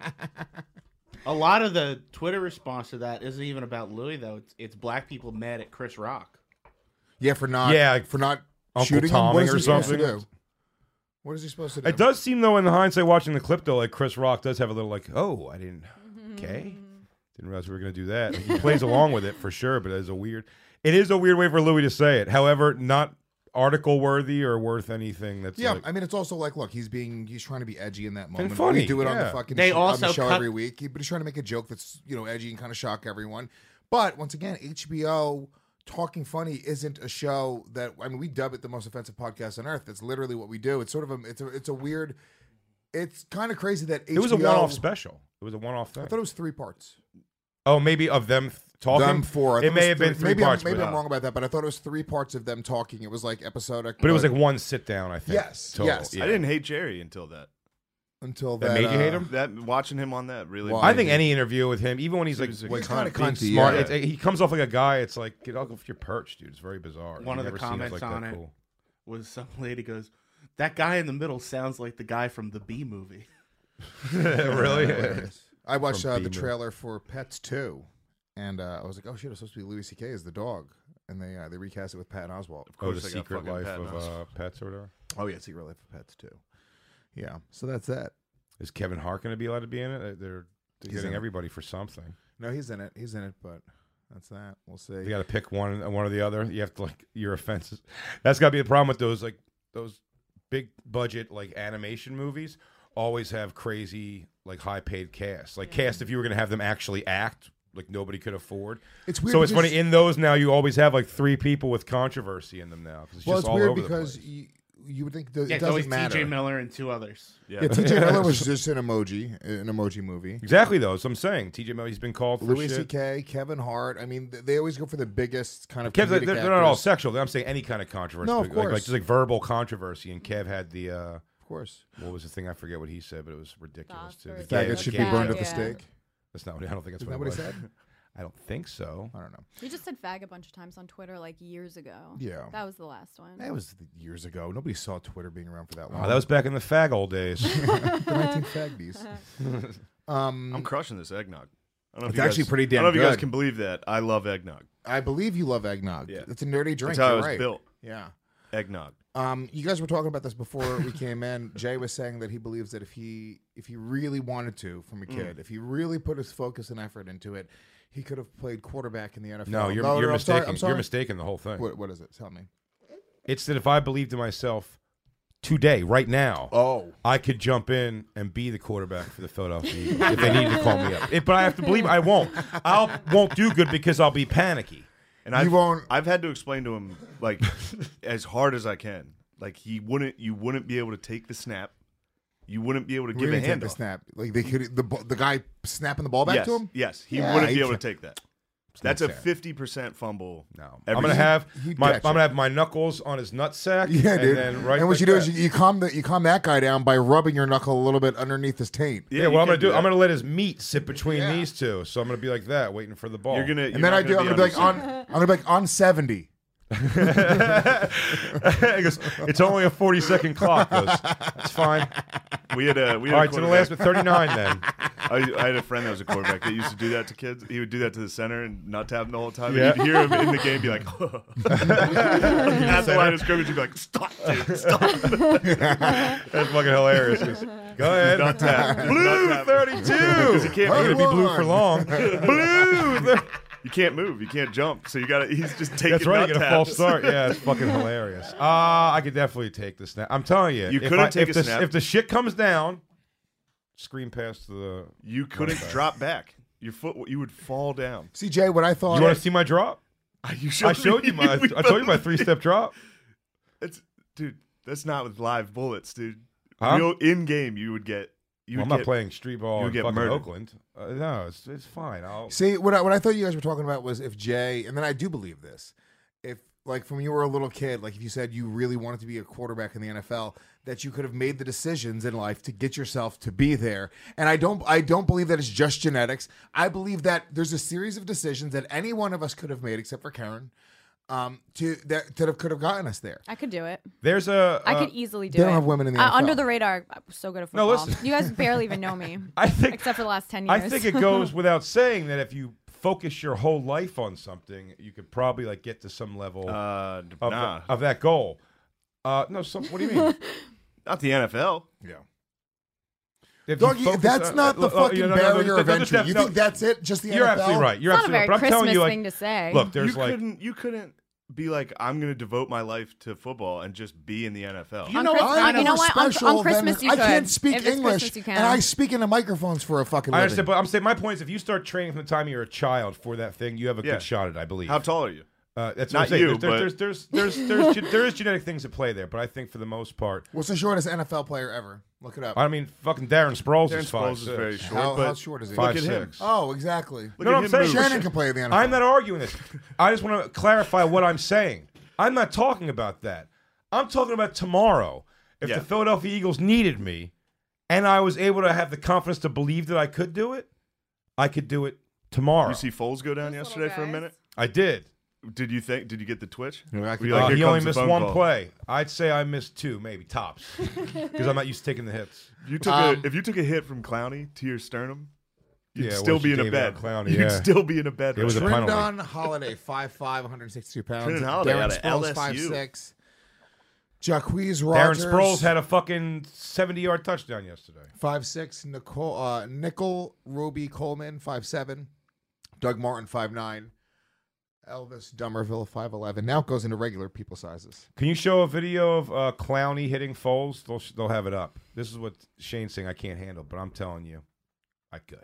A lot of the Twitter response to that isn't even about Louis though. It's it's black people mad at Chris Rock. Yeah, for not. Yeah, for not Uncle shooting him. What Tomming is or he supposed to something. do? What is he supposed to do? It does seem though, in the hindsight, watching the clip though, like Chris Rock does have a little like, oh, I didn't. Okay, didn't realize we were gonna do that. Like, he plays along with it for sure, but it's a weird. It is a weird way for Louis to say it. However, not article worthy or worth anything that's Yeah, like, I mean, it's also like, look, he's being, he's trying to be edgy in that moment. funny, We do it on the yeah. fucking They show, on also the show cut- every week, but he's trying to make a joke that's, you know, edgy and kind of shock everyone. But once again, H B O Talking Funny isn't a show that, I mean, we dub it the most offensive podcast on earth. That's literally what we do. It's sort of a, it's a, it's a weird, it's kind of crazy that H B O. it was a one-off special. It was a one-off thing. I thought it was three parts. Oh, maybe of them th- talking. Them four. I It thought may was have been three maybe parts, I'm, maybe but, I'm wrong about that, but I thought it was three parts of them talking. It was like episodic. but it was like one sit down. I think. Yes, total. yes. Yeah. I didn't hate Jerry until that. until That that. made you uh, hate him? That watching him on that really. Why? I think any interview with him, even when he's He like, was a like kinda being cunty, smart, yeah. it's, he comes off like a guy. It's like get off your perch, dude. It's very bizarre. One I've of the never seen comments like on that it cool. was some lady goes, "That guy in the middle sounds like the guy from the Bee Movie." Really? I watched From uh, the Beamer. trailer for Pets two, and uh, I was like, "Oh shit, it's supposed to be Louis C K as the dog," and they uh, they recast it with Patton Oswalt. Oh, the course they got Secret fucking Life Patton of uh, Pets or whatever. Oh yeah, Secret Life of Pets two. Yeah, so that's that. Is Kevin Hart going to be allowed to be in it? They're, they're He's getting in it. everybody for something. No, he's in it. He's in it, but that's that. We'll see. You got to pick one, one or the other. You have to like your offenses. That's got to be the problem with those like those big budget like animation movies. Always have crazy like high paid casts. Like cast if you were going to have them actually act, like nobody could afford. It's weird So it's because- funny in those now. You always have like three people with controversy in them now. 'Cause it's well, just it's all weird over the because place. you, you would think that Yeah, it it's always doesn't matter. T J Miller and two others. Yeah, T J Miller was just an emoji, an emoji movie. Exactly, though. So I'm saying T J Miller, he's been called for Louis shit. C K, Kevin Hart. I mean, th- they always go for the biggest kind of. Kev, they're, comedic they're not all actors. sexual. I'm saying any kind of controversy. No, of like, like, course. like just like verbal controversy. And Kev had the. Uh, Of course. What was the thing? I forget what he said, but it was ridiculous too. The The faggot gay- should gay be burned at guy. the stake. That's not what I don't think that's Isn't what, that what he it was. said? I don't think so. I don't know. He just said fag a bunch of times on Twitter like years ago. Yeah. That was the last one. That was years ago. Nobody saw Twitter being around for that long. Oh, that was back in the fag old days. the nineteen fagdies. Um, I'm crushing this eggnog. I don't know It's if you actually guys, pretty damn I don't know if you guys good. can believe that. I love eggnog. I believe you love eggnog. Yeah. It's a nerdy drink. That's how You're it was right. built. Yeah. Eggnog. Um, you guys were talking about this before we came in. Jay was saying that he believes that if he if he really wanted to from a Mm. kid, if he really put his focus and effort into it, he could have played quarterback in the N F L. No, you're, no, you're no, I'm sorry, mistaken. I'm sorry. You're mistaken the whole thing. What, what is it? Tell me. It's that if I believed in myself today, right now, oh, I could jump in and be the quarterback for the Philadelphia Eagles if they needed to call me up. It- but I have to believe I won't. I won't do good because I'll be panicky. And I've, I've had to explain to him like as hard as I can. Like he wouldn't, you wouldn't be able to take the snap. You wouldn't be able to We give a didn't take hand the off. snap. Like they could the bu- the guy snapping the ball back yes, to him. Yes, he Yeah, wouldn't he be able to can't- take that. It's That's not a fair. fifty percent fumble. No, every I'm gonna season. have He'd my. catch I'm it. gonna have my knuckles on his nutsack. Yeah, and dude. Then right and what like you do that. is you, you calm the you calm that guy down by rubbing your knuckle a little bit underneath his taint. Yeah, what I'm gonna do, I'm gonna let his meat sit between these two. So I'm gonna be like that, waiting for the ball. You're gonna, And then I do. I'm gonna be like on. I'm gonna be like on seventy. He goes, it's only a forty second clock. Goes, that's fine. We had a we had All a right, to the last with thirty-nine then. I, I had a friend that was a quarterback that used to do that to kids. He would do that to the center and not tap him the whole time. Yeah. And you'd hear him in the game be like, at the line of scrimmage, you'd be like, stop, dude, stop. That's fucking hilarious. Go ahead. Not tap. Blue Not tap. thirty-two. Because you can't I'm move. gonna be blue for long. Blue. thir- You can't move. You can't jump. So you got to. He's just taking. That's right. nut You get a taps. false start. Yeah, it's fucking hilarious. Uh, I could definitely take the snap. I'm telling you, You if couldn't I- take if a the, snap. If the shit comes down, scream past to the. You couldn't running back. drop back. Your foot. You would fall down. C J, what I thought. You want to see my drop? You I showed you my. I told you my three step drop. It's dude. That's not with live bullets, dude. Huh? Real in game, you would get. You Well, I'm would not get, playing street ball you in would get fucking murdered. Oakland. Uh, no, it's it's fine. I'll. See, what I, what I thought you guys were talking about was if Jay, and then I do believe this, if like from you were a little kid, like if you said you really wanted to be a quarterback in the N F L, that you could have made the decisions in life to get yourself to be there. And I don't, I don't believe that it's just genetics. I believe that there's a series of decisions that any one of us could have made, except for Karen, um, to that that have, could have gotten us there. I could do it. There's a. I uh, could easily do they it. don't have women in the uh, N F L. Under the radar, I'm so good at No, football. listen. You guys barely even know me. I think except for the last ten years. I think it goes without saying that if you focus your whole life on something, you could probably like get to some level Uh, of, nah. of that goal. Uh, no, some, what do you mean? Not the N F L. Yeah. If you Doggy, focus that's on- not the uh, uh, fucking no, no, no, barrier no, of no, no, entry. no, You no. think that's it? Just the You're N F L? absolutely right. You're It's not a absolutely very right. But I'm telling Christmas you, like, thing to say. look, there's you like couldn't. You couldn't. be like, I'm going to devote my life to football and just be in the N F L. You know what's I'm kind you know of what? On- special on than- Christmas you I can't could. speak If it's English, Christmas, you can. and I speak into microphones for a fucking I living. understand, but I'm saying my point is, if you start training from the time you're a child for that thing, you have a Yeah. good shot at it. I believe. How tall are you? Uh, that's Not what I'm saying. you, there's, there's, there's, there's, there's, there's, ge- there is genetic things at play there, but I think for the most part, What's the shortest N F L player ever? Look it up. I mean, fucking Darren Sproles Darren is five Sproles is six. very short, How, but how short is he? Five look at him. six. Oh, exactly. Look No, at I'm him saying move. Shannon can play in the N F L. I'm not arguing this. I just want to clarify what I'm saying. I'm not talking about that. I'm talking about tomorrow. If Yeah. the Philadelphia Eagles needed me, and I was able to have the confidence to believe that I could do it, I could do it tomorrow. You see Foles go down yesterday for a minute? I did. Did you think? Did you get the twitch? Yeah, I Were you Uh, like, he "Here only comes the missed phone one call"? play. I'd say I missed two, maybe tops, because I'm not used to taking the hits. You took Um, a, if you took a hit from Clowney to your sternum, you'd Yeah, still well, be she in a gave bed. out Clowney, You'd yeah. still be in a bed. It was a right penalty. Trindon Holiday, five five, one hundred sixty-two pounds. Trindon Holiday Darren out of L Sproles, S U. five six. Jacquees Darren Rogers. Sproles had a fucking seventy-yard touchdown yesterday. five six. Nicole, uh, Nickel Roby Coleman, five seven. Doug Martin, five nine. Elvis Dummerville, five eleven. Now it goes into regular people sizes. Can you show a video of uh, Clowney hitting Foles? They'll, they'll have it up. This is what Shane's saying I can't handle, but I'm telling you, I could.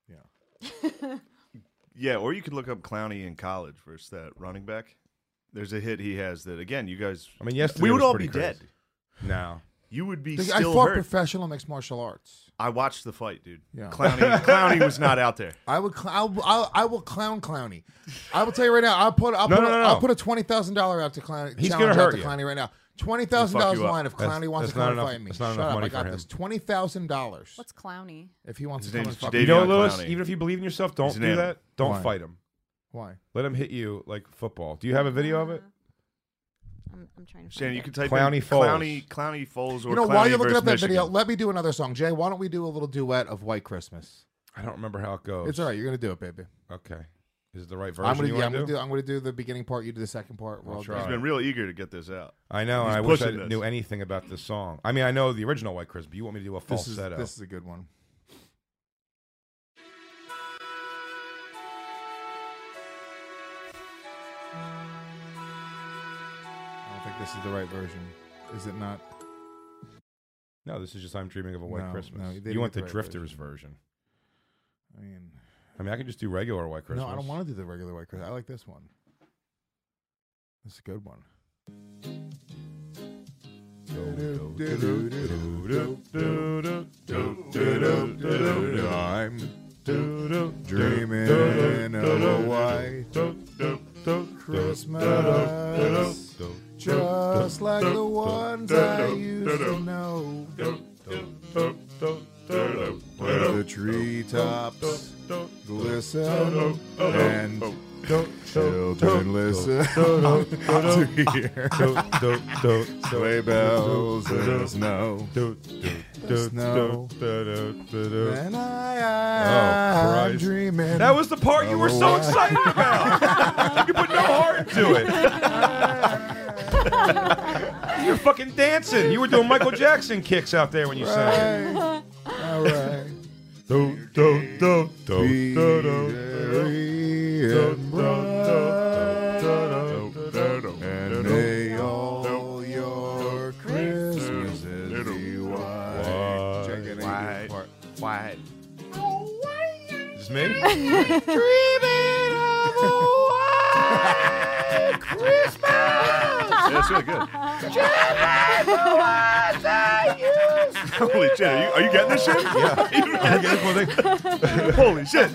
Yeah. Yeah, or you could look up Clowney in college versus that running back. There's a hit he has that, again, you guys... I mean, yesterday we would was all pretty be dead. crazy. No. You would be I still fought hurt. professional mixed martial arts. I watched the fight, dude. Yeah. Clowney, Clowney was not out there. I would. Cl- I'll, I'll, I will clown Clowney. I will tell you right now. I'll put. I'll No, put. no, a, no, no. I'll put a twenty thousand dollar out to Clowney. He's challenge gonna out hurt to you. Clowney right now. Twenty thousand He'll fuck dollars you up. line if That's- Clowney wants that's to not come enough- and fight me. that's not Shut enough up. money I got for this. him. Twenty thousand dollars What's Clowney? if he wants His to come name's and fuck Jadeveon You know what, me. Lewis? Clowney. Even if you believe in yourself, don't He's an do animal. that. Don't Why? fight him. Why? Let him hit you like football. Do you have a video of it? I'm, I'm trying to find Shannon, it. you can type Clowney in Foles. Clowney, Clowney Foles or You know, Clowney while you're looking versus up that Michigan. video, let me do another song. Jay, why don't we do a little duet of White Christmas? I don't remember how it goes. It's all right. You're gonna do it, baby. Okay. Is it the right version I'm gonna. you Yeah, want I'm to gonna do? do. I'm gonna do the beginning part. You do the second part. We're I'll all try. He's done. been real eager to get this out. I know, and He's I wish I pushing this. knew anything about this song. I mean, I know the original White Christmas, but you want me to do a This is falsetto. this is a good one. I don't think this is the right version. Is it not? No, this is just I'm Dreaming of a White No, Christmas. no, they didn't you want get the, the right Drifters version. I mean, I mean, I can just do regular White Christmas. no, I don't want to do the regular White Christmas. I like this one. This is a good one. I'm dreaming of a white Christmas, just like the ones I used to know, where the treetops glisten and children listen to hear sleigh bells in the snow. Snow. And I, Oh, I'm Christ. dreaming. That was the part you of were a so white- excited about. You put no heart into it. You're fucking dancing. You were doing Michael Jackson kicks out there when you sang. Right. All right. Do, do, do, do, Be do, do, merry and bright, and may all your Christmases be white. Check it White. part. White. Is this me? Dreaming of a white Christmas. Yeah, that's really good. Holy shit, are you, are you getting this shit? Yeah. Holy shit.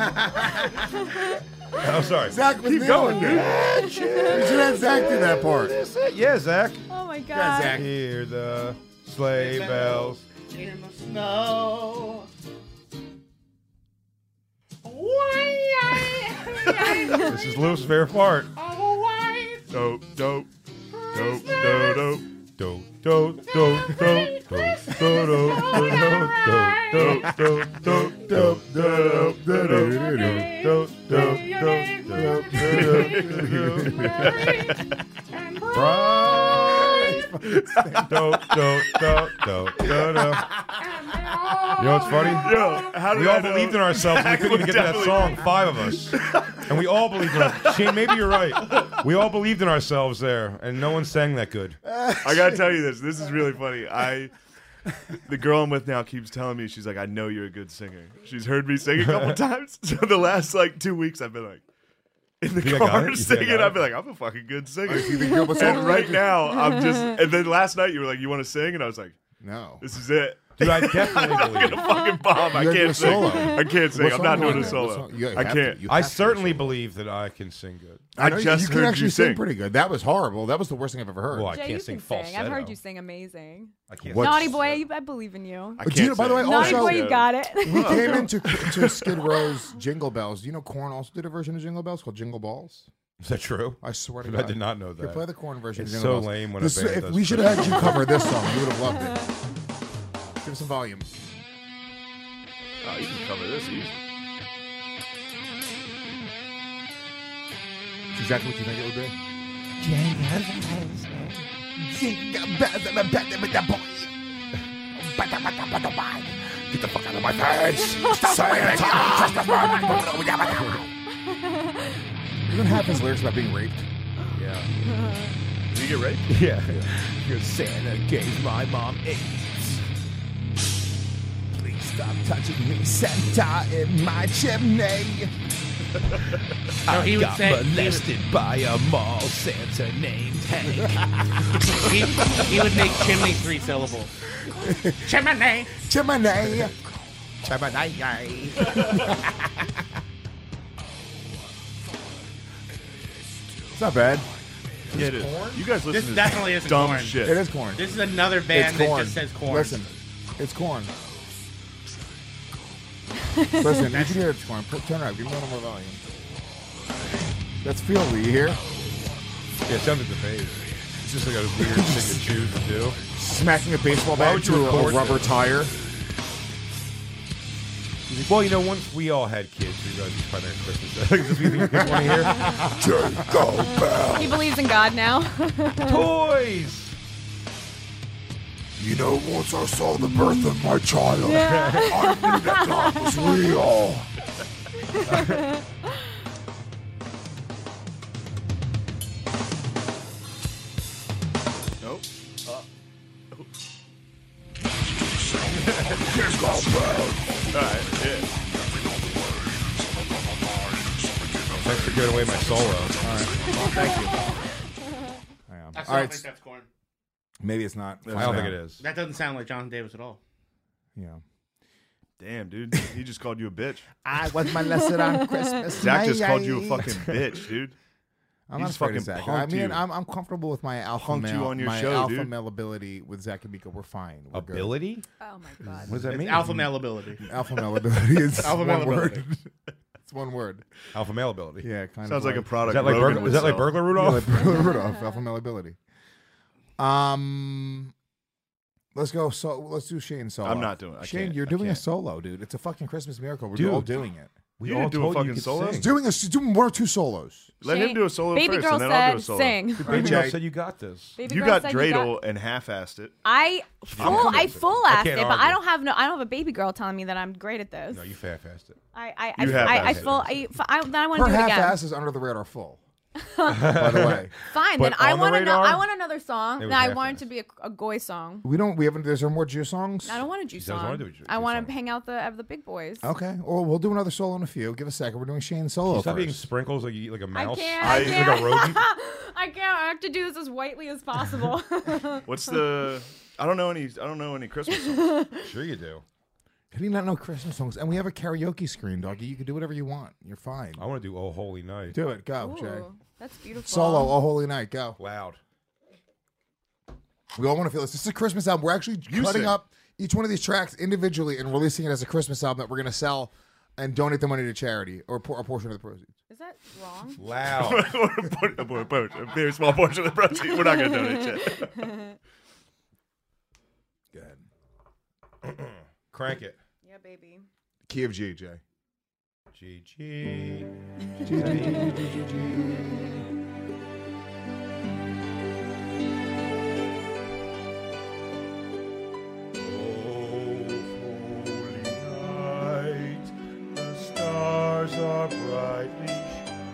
I'm sorry. Zach was Keep nailing going, it. dude. You should have Zach do that part. Yeah, Zach. Oh my Yeah, god. Zach. Hear the sleigh bells. In the snow. This is Lou's favorite part. Dope, dope. Dope, dope, dope. Do, do, do, do, do, do, do, do, do, do, do, do, do, do, do, Bright. Do, do, do, do, do, do. You know what's funny? Yo, how did We I all know? believed in ourselves. We couldn't even get to that Definitely. song. Five of us. And we all believed in our, Shane, maybe you're right. We all believed in ourselves there, and no one sang that good. I gotta tell you this. This is really funny. I, the girl I'm with now keeps telling me, she's like, I know you're a good singer. She's heard me sing a couple times. So the last like two weeks, I've been like, in the You think I got car it? You think I singing, got I've been it? like, I'm a fucking good singer. Oh, you think you're a good And singer? right now, I'm just. And then last night, you were like, you want to sing, and I was like, no, this is it. Dude, I definitely I'm believe gonna fucking bomb. I You gotta do a can't sing. solo. I can't sing. What I'm song not do you doing a want to do? What solo. song- you I have to- can't. you I have to do a certainly solo. believe that I can sing good. I know, just you can heard actually you sing sing. pretty good. That was horrible. That was the worst thing I've ever heard. Well, I Jay, can't you sing can sing. falsetto. I've heard you sing amazing. I can't. What's- Naughty boy, you, I believe in you. I But do you can't know, by the way, sing. Naughty also boy, you got it. we came into to Skid Row's Jingle Bells. Do you know Korn also did a version of Jingle Bells called Jingle Balls? Is that true? I swear to I God. did not know Here, that. play the Korn version It's of Jingle so Bells. lame when This- a band if does we should have had you Christmas cover this song, you would have loved it. Give it some volume. Oh, you can cover this easy. It's exactly what you think it would be. Get the fuck out of my face! Even half his lyrics about being raped. Yeah. Did you get raped? Yeah. Your Santa gave my mom AIDS. Please stop touching me, Santa in my chimney. No, he would got say- he would- molested by a mall Santa named Hank. he, he would make chimney three syllables. Chimney. Chimney. Chimney. It's not bad. Yeah, it is. You guys listen This to definitely isn't dumb Korn. shit. It is Korn. This is another band It's that Korn. just says corn. Listen, it's Korn. Listen, you can hear it's Korn. Put, turn it up. Give me a little more volume. That's Fieldy. You hear? Yeah, it sounds like the bass. It's just like a weird thing to choose to do. Smacking a baseball Why bat would you to a, a record rubber this? tire. Well, you know, once we all had kids, we realized we find our Christmas. Like, this we think kids want to hear. Jingle bell. He believes in God now. Toys. You know, once I saw the birth of my child, Yeah. I knew that God was real. Nope. Uh, Jingle bell. all right. Yeah. Thanks for giving away my solo. All right. Well, thank you. Hang on. I still All don't right. think that's corn. Maybe it's not. I don't think it is. That doesn't sound like Jonathan Davis at all. Yeah. Damn, dude. He just called you a bitch. I was molested on Christmas. Zach just night. called you a fucking bitch, dude. I'm He not just afraid of fucking Zach. I punked mean, you. I'm, I'm comfortable with my alpha Punked male, you on your my show, alpha dude. male ability with Zach and Mika. We're fine. We're good. Ability? Oh my God. What does that It's mean? alpha male ability. Alpha male ability is Alpha one male word. ability. It's one word. Alpha male ability. Yeah, kind Sounds of like a product. Is that like Rogan burglar? would Is that like sell. burglar Yeah, Rudolph? like Burglar Rudolph, alpha male ability. Um, let's go. So let's do Shane solo. I'm not doing it. I Shane, can't. you're I doing a can't. solo, dude. It's a fucking Christmas miracle. We're Dude. all doing it. We You all didn't do a told you fucking you could solo? sing. Doing a doing one or two solos. Let Shane- him do a solo Baby first, girl and then I'll do a said solo. sing. The baby girl Jay. said you got this. Baby You girl got said you dreidel and half-assed it. I full I full I assed can't it, but I argue. don't have no I don't have a baby girl telling me that I'm great at this. No, you half-assed it. I I You I, I, I half-assed it. full I, I then I want Her to do it half again. ass is under the radar full. By the way, Fine, But then I on the want to radar, I want another song. it was Then I half-assed. want it to be a, a goy song. we don't. We haven't. Is there more Jew songs? I don't want a Jew She doesn't song. wanna do a Jew- I Jew want song. to hang out the of the big boys. Okay. Well, we'll do another solo in a few. Give a second. We're doing Shane solo Stop first. eating sprinkles like you eat like a I mouse. can't. I- I like a can't. rodent? I can't. I have to do this as whitely as possible. What's the? I don't know any. I don't know any Christmas songs. Sure you do. How do you not know Christmas songs? And we have a karaoke screen, doggy. You can do whatever you want. You're fine. I want to do Oh Holy Night. Do it. Go, Jay. Ooh, that's beautiful. Solo, Oh Holy Night. Go. Loud. We all want to feel this. This is a Christmas album. We're actually You cutting sing. up each one of these tracks individually and releasing it as a Christmas album that we're going to sell and donate the money to charity or por- a portion of the proceeds. Is that wrong? Loud. a, por- a, por- a very small portion of the proceeds. We're not going to donate shit. Go ahead. Crank it. Yeah, baby. Key of G, Jay. G G. Stars are brightly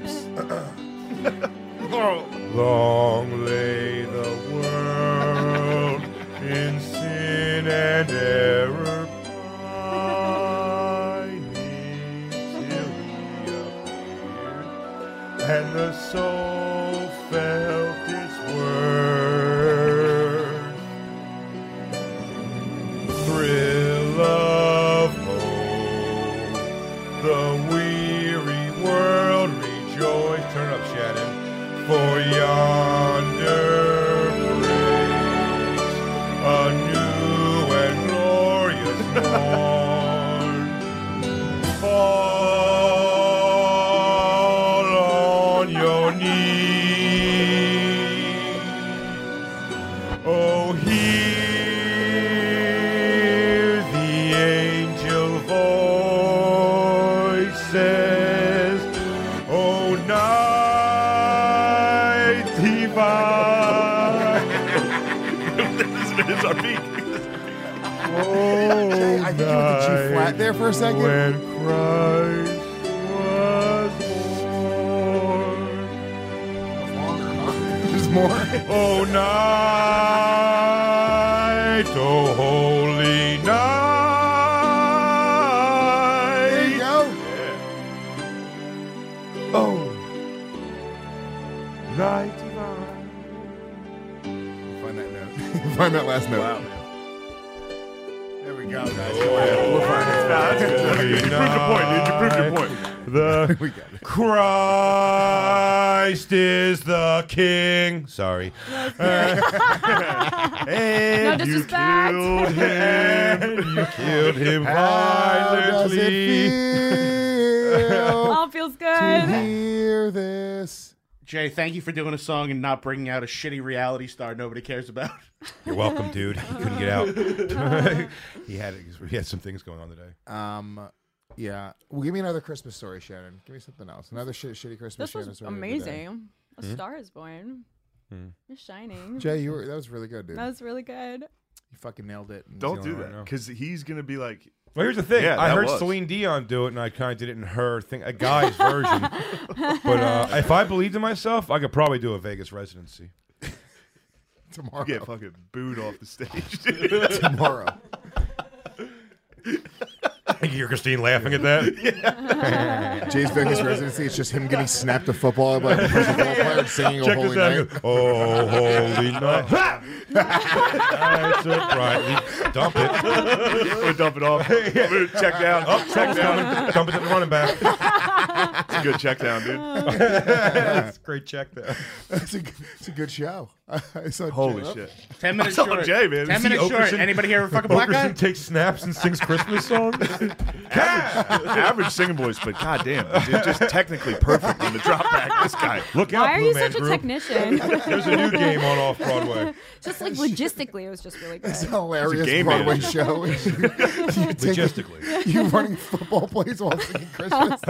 pipes. Long lay the world in sin and error pining till he appeared, and the soul felt its worth. Thrill of hope, the weary world rejoice. Turn up, Shannon. For yonder breaks a new and glorious morn. Fall on your knees. Oh, hear the angel voices. Oh, night divine. This is our peak. Jay, I think you went the G flat there for a second. When Christ was born. There's more. Oh, night, oh, holy night. There you go. Oh, night divine. Find that note. Find that last note. Wow. There we go, guys. Oh, We're finding it. That's good. You proved your point, dude. You proved your point. The We got it. Christ is the King. Sorry. And No you disrespect. killed him. You killed him How does it violently. feel All feels to good. hear this? Jay, thank you for doing a song and not bringing out a shitty reality star nobody cares about. You're welcome, dude. He couldn't get out. he had he had some things going on today. Um, yeah. Well, give me another Christmas story, Shannon. Give me something else. Another shit, shitty Christmas. This was Shannon story of the day. amazing. A Hmm? star is born. Hmm. You're shining. Jay, you were that was really good, dude. That was really good. You fucking nailed it. in New Don't do Zealand that right now. because he's gonna be like. Well, here's the thing. Yeah, I that heard was. Celine Dion do it, and I kind of did it in her thing, a guy's version. But uh, if I believed in myself, I could probably do a Vegas residency. Tomorrow. Get fucking booed off the stage. Tomorrow. You hear Christine laughing at that? Jay's Vegas residency. It's just him getting snapped a football by the football player and singing Check "Oh Holy this out. Night." Oh, holy night. That's it. Right. Dump it. We'll dump it off. We'll check down. Oh, check check's down. coming. Dump it to the running back. It's a good check down, dude. That's a great check there. It's a, it's a good show. I saw Holy Jay. shit. Ten minutes I saw short. Jay, man. Ten See minutes short. Okerson- Anybody here a fucking black guy? Okerson takes snaps and sings Christmas songs. Average singing voice, but goddamn, dude, just technically perfect in the drop back. This guy. Look out, Why are Blue you Man such a Group. technician? There's a new game on Off Broadway. Just like logistically, it was just really good. It's a hilarious game Broadway manager. show. you, you take- Logistically. you running football plays while singing Christmas.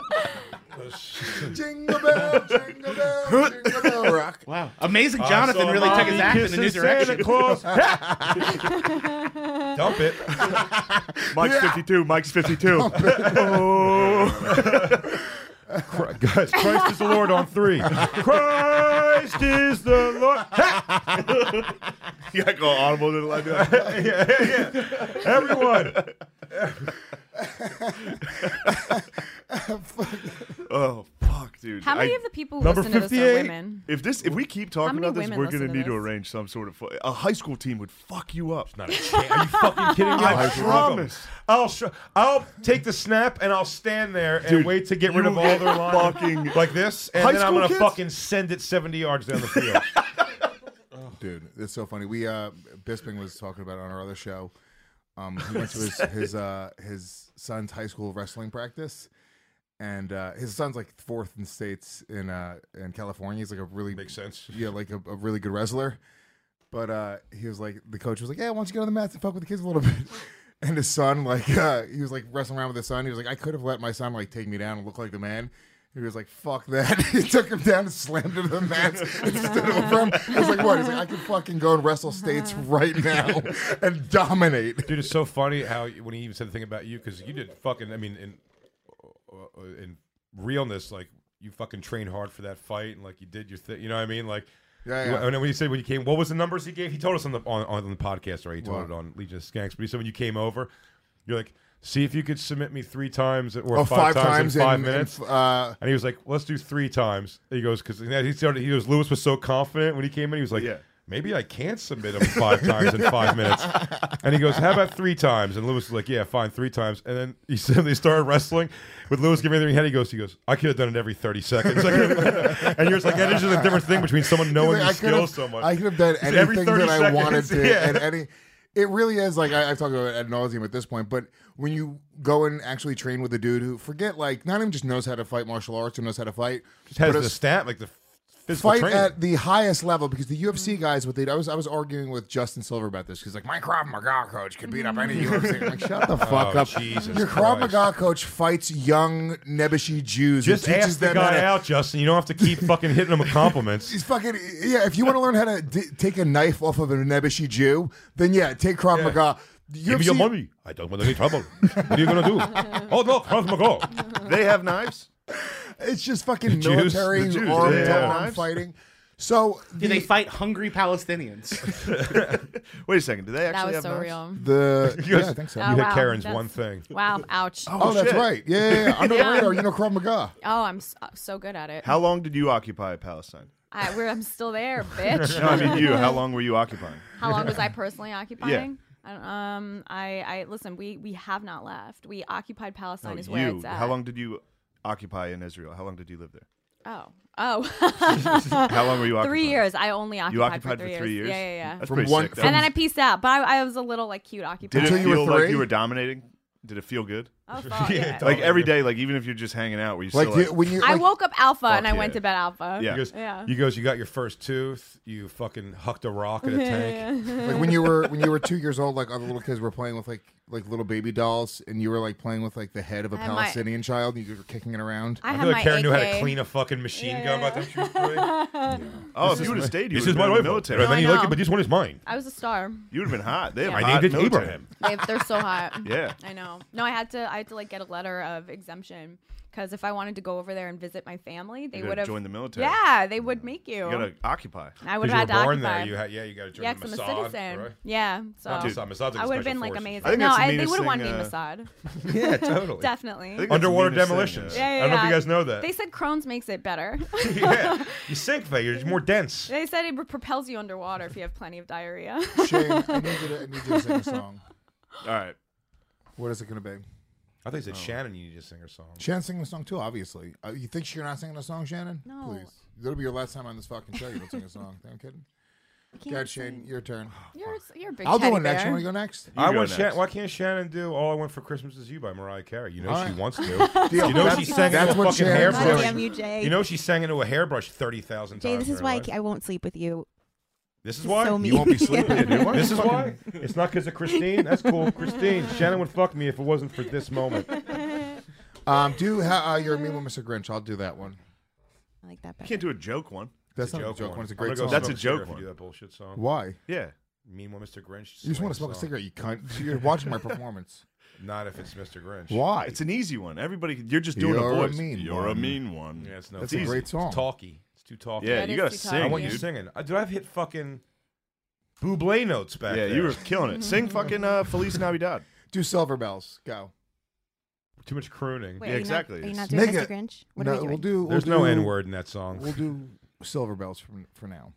Jingle bell, jingle bell, jingle bell rock. Wow. Amazing I Jonathan saw really took his mommy act in a new kissing direction. Santa Claus. Dump it. Mike's fifty-two. Mike's fifty-two. Oh. Cri- Guys, Christ is the Lord on three. Christ is the Lord. You gotta go audible to the line. yeah, yeah, yeah. Everyone. Oh fuck, dude. How many I- of the people who Number listen to this are fifty-eight? women? If this, if we keep talking many about this, women we're listen gonna to need to this? arrange some sort of. Fu- a high school team would fuck you up. Not a chance. Are you fucking kidding me? I I promise. I'll sh- I'll take the snap and I'll stand there and Dude, wait to get you rid of all their lines fucking- like this, and High then I'm school gonna kids? fucking send it seventy yards down the field. Dude, it's so funny. We uh Bisping was talking about it on our other show. Um, he went to his his uh his son's high school wrestling practice, and uh, his son's like fourth in states in uh in California. He's like a really Makes sense. yeah, like a, a really good wrestler. But uh, he was like, the coach was like, "Yeah, why don't you get on the mats and fuck with the kids a little bit?" And his son, like, uh, he was like wrestling around with his son. He was like, "I could have let my son like take me down and look like the man." He was like, "Fuck that!" He took him down and slammed him to the mats and stood over him. I was like, "What?" He's like, "I can fucking go and wrestle states right now and dominate." Dude, it's so funny how you- when he even said the thing about you, because you did fucking. I mean, in uh, in realness, like you fucking trained hard for that fight and like you did your thing. You know what I mean? Like, Yeah, you- yeah. And then when you said when you came, what was the numbers he gave? He told us on the on, on the podcast, right? He told What? it on Legion of Skanks. But he said when you came over, you're like, see if you could submit me three times or Oh, five, five times, times in five in- in minutes. f- uh, and he was like, let's do three times. And he goes because he started. He goes, Lewis was so confident when he came in. He was like, Yeah. maybe I can't submit him five times in five minutes. And he goes, how about three times? And Lewis was like, yeah, fine, three times. And then he said they started wrestling with Lewis giving everything he had. He goes, he goes, I could have done it every thirty seconds. Like, and you're just like, that is just a different thing between someone knowing your I could skills have- so much. I could have done He said every anything thirty that I seconds. wanted to. Yeah. And any, it really is like I, I've talked about it ad nauseum at this point. But when you go and actually train with a dude who forget like not even just knows how to fight martial arts or knows how to fight, Just has but the a- stat, like the physical fight training. at the highest level because the U F C guys what they I was I was arguing with Justin Silver about this because like my Krav Maga coach could beat up any U F C. I'm like shut the fuck Oh, up. Jesus Your Krav Christ. Maga coach fights young Nebuchadnezzar Jews. and Just teaches ask the them how guy to- out, Justin. You don't have to keep fucking hitting him with compliments. He's fucking yeah. If you want to learn how to d- take a knife off of a Nebuchadnezzar Jew, then yeah, take Krav Yeah. Maga. Give me your money. I don't want any trouble. What are you gonna do? Oh no, Krav Maga. They have knives. It's just fucking The Jews? military The Jews, arm they to have arm knives? fighting. So Do they the- fight hungry Palestinians? Wait a second. Do they That actually was have so knives? real. The You yeah, guys- I think so. Oh, You hit wow. Karen's That's- one thing. Wow, ouch. Oh, Oh, that's shit. right. Yeah, yeah, yeah. Under the Yeah. radar, you know Krav Maga. Oh, I'm so, so good at it. How long did you occupy Palestine? I, we're, I'm still there, bitch. No, I mean you. How long were you occupying? How long was I personally occupying? I don't- Um, I, I listen. We we have not left. We occupied Palestine. No, is where you. it's at. How long did you occupy in Israel? How long did you live there? Oh, oh. How long were you Three occupying? years. I only occupied, You occupied for three, three years. years? Yeah, yeah, yeah. That's From pretty one- sick. though. And then I pieced out, but I, I was a little like cute occupied. Did it Until you were feel like three? you were dominating? Did it feel good? Oh, fuck, yeah. Like every day, like even if you're just hanging out, were you Like, still you, like, when you I like, woke up alpha Fuck and I yeah. went to bed alpha. Yeah. He goes, Yeah. you goes, you got your first tooth. You fucking hucked a rock at a tank. like when you were when you were two years old, like other little kids were playing with like like little baby dolls, and you were like playing with like the head of a I had my- Palestinian child, and you were kicking it around. I I had feel like my Karen A K. knew how to clean a fucking machine Yeah, gun yeah, by the time she was three. oh, if you would have stayed, you This would is have my been in the rifle. military. And then I you like know. it, but this one is mine. I was a star. You would have been hot. They have Yeah. I hot named it military. Abraham. They, they're so hot. Yeah. I know. No, I had to. I had to like get a letter of exemption because if I wanted to go over there and visit my family, they You gotta would have join the military. Yeah, they would make you. You gotta occupy. I would Because have you had were to born occupy. there. You had, yeah, you got to join yeah, the 'cause I'm a Mossad, citizen. right? Yeah, so Not Mossad. Mossad's like I would have special been like forces. amazing. I think no, that's the I, they meanest would have wanted thing, me uh, Mossad. Yeah, totally. Definitely. I think that's Underwater the meanest thing, demolitions. uh, Yeah, yeah, I don't know if yeah. you guys know that. They said Crohn's makes it better. yeah, you sink, Faye. You're more dense. They said it propels you underwater if you have plenty of diarrhea. Shane, I need you to, I need you to sing a song. All right. What is it going to be? I think it's Shannon. You need to sing her song. Shannon's singing a song too, obviously. Uh, you think you're not singing a song, Shannon? No. Please. That'll be your last time on this fucking show. You don't sing a song. I'm kidding. can't God, Shane, your turn. You're, you're a big I'll do teddy one next. bear. You want to go next? I go want next. Shan- why can't Shannon do "All I Want for Christmas Is You" by Mariah Carey? You know All she right. wants to. Deal. You know That's- she sang that's into a what fucking Shannon's hairbrush. doing. Damn you, Jay. You know she's sang into a hairbrush thirty thousand times. Jay, this in is her why life. I won't sleep with you. This is why so You mean. won't be sleeping. Yeah. dude. Why This you is fucking- why. It's not because of Christine. That's cool. Christine, Shannon would fuck me if it wasn't for this moment. Um, do ha- uh, you're me with Mister Grinch. I'll do that one. I like that You better. can't do a joke one. That's It's not a joke one. It's a I'm great gonna go song. That's smoke a joke cigarette if one. you do that bullshit song. Why? Yeah. Meanwhile, Mister Grinch. You just want to swing smoke a song. cigarette, you cunt. You're watching my performance. Not if it's Mister Grinch. Why? It's an easy one. Everybody, you're just doing You're a a voice. mean you're a one. mean one. Yeah, it's no. That's it's a easy. great song. It's talky. It's too talky. Yeah, That you is gotta too sing. I want you dude. singing. Uh, Dude, I've hit fucking Buble notes back Yeah, there. you were killing it. Sing fucking uh, Feliz Navidad. Do Silver Bells. Go. too much crooning. Wait, Yeah, are you exactly. Not, are you not It's- doing Nigga. Mister Grinch? What no, are we doing? we'll do. There's we'll no do, N word in that song. We'll do Silver Bells for, for now.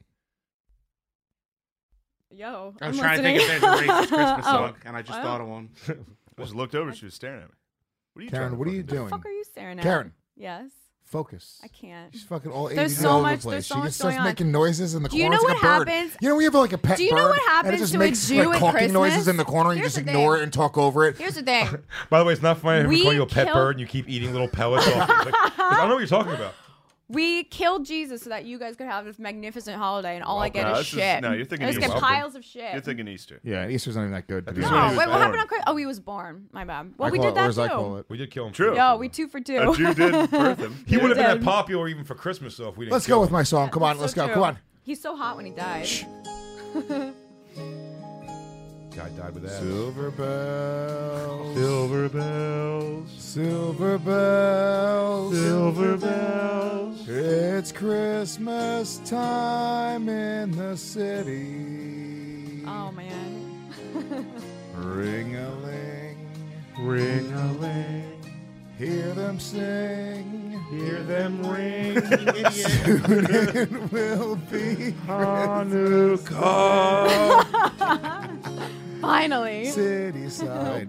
Yo, I was I'm trying to think if listening. there's a racist Christmas Oh, song, and I just wow. thought of one. I just looked over. She was staring at me. What are you Karen, trying to what are you fucking do? doing? What the fuck are you staring at? Karen, Yes. focus. I can't. She's fucking all There's eighties so all over much- the place. there's so she much just starts going on. making noises in the Do you corner. know It's like what a bird. happens- You know, we have like a pet Do you know bird, what and it happens just to a makes Jew like at talking noises Christmas? in the corner. And you Here's just the ignore thing. it and talk over it. Here's the thing. By the way, it's not funny if we We call you a pet kill- bird and you keep eating little pellets off. Like, like, I don't know what you're talking about. We killed Jesus so that you guys could have this magnificent holiday, and all I get No, is this is- shit. no, you're thinking I just you're get welcome. piles of shit. You're thinking Easter. Yeah, Easter's not even that good. To be That's no, when honest. he wait, was what happened born. on Christmas? Oh, he was born. My bad. Well, I we call did it, or that as too. I call it. We did kill him. True. Yo, we two for two. A Jew did birth him. He would have been did. that popular even for Christmas, though, if we didn't. Let's kill go with him. my song. Come on, So let's go. true. Come on. He's so hot when he died. Guy died with that. Silver bells. Silver bells. Silver bells. Silver bells. It's Christmas time in the city. Oh man. Ring-a-ling. Ring-a-ling. Hear them sing. Hear them ring. Soon it will be Hanukkah. Finally. City side.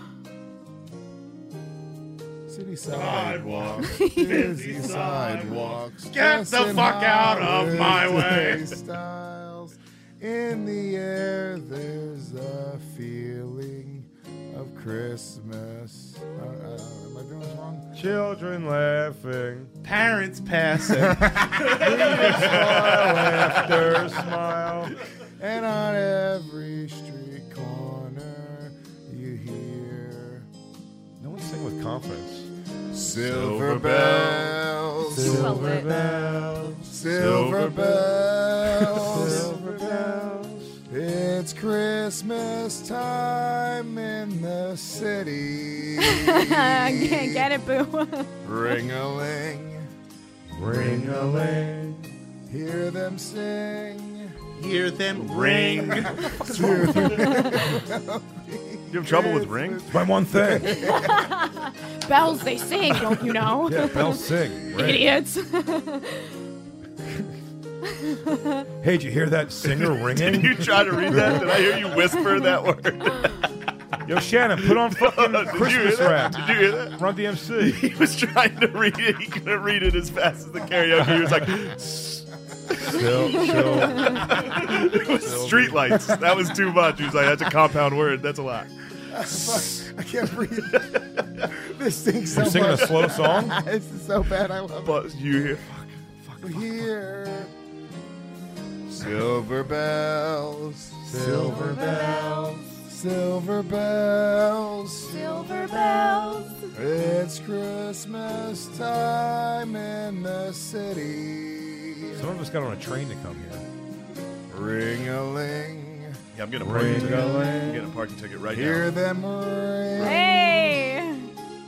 City sidewalks. Busy sidewalks. Get the dressing fuck out of my holiday way. Styles. In the air, there's a feeling of Christmas. Uh, uh, am I doing this wrong? Children laughing. Parents passing. Smile after smile. And on every street corner, you hear No one sing with confidence. silver bells, Silver bells. silver bells, Silver bells. It's Christmas time in the city. Can't get it, boo. Ring-a-ling, Ring-a-ling. hear them sing. Hear them ring. You have trouble with ring? It's my one thing. Bells, they sing, don't you know? Yeah, bells sing. Ring. Idiots. Hey, did you hear that singer ringing? Did you try to read that? Did I hear you whisper that word? Yo, Shannon, put on fucking Did you hear Christmas that? rap. Did you hear that? Run D M C. He was trying to read it. He couldn't read it as fast as the karaoke. He was like, Still, still. it was street lights. That was too much. He was like, that's a compound word. That's a lot. I can't breathe. This thing's so You're singing a much. slow song? This is so bad. I love But you hear, it. Here, silver bells, silver bells, silver bells, Silver bells. It's Christmas time in the city. Some of us got on a train to come here. Ring-a-ling. yeah, I'm getting a parking ticket. Ring-a-ling. I'm getting a parking ticket right Hear now. them ring. Hey.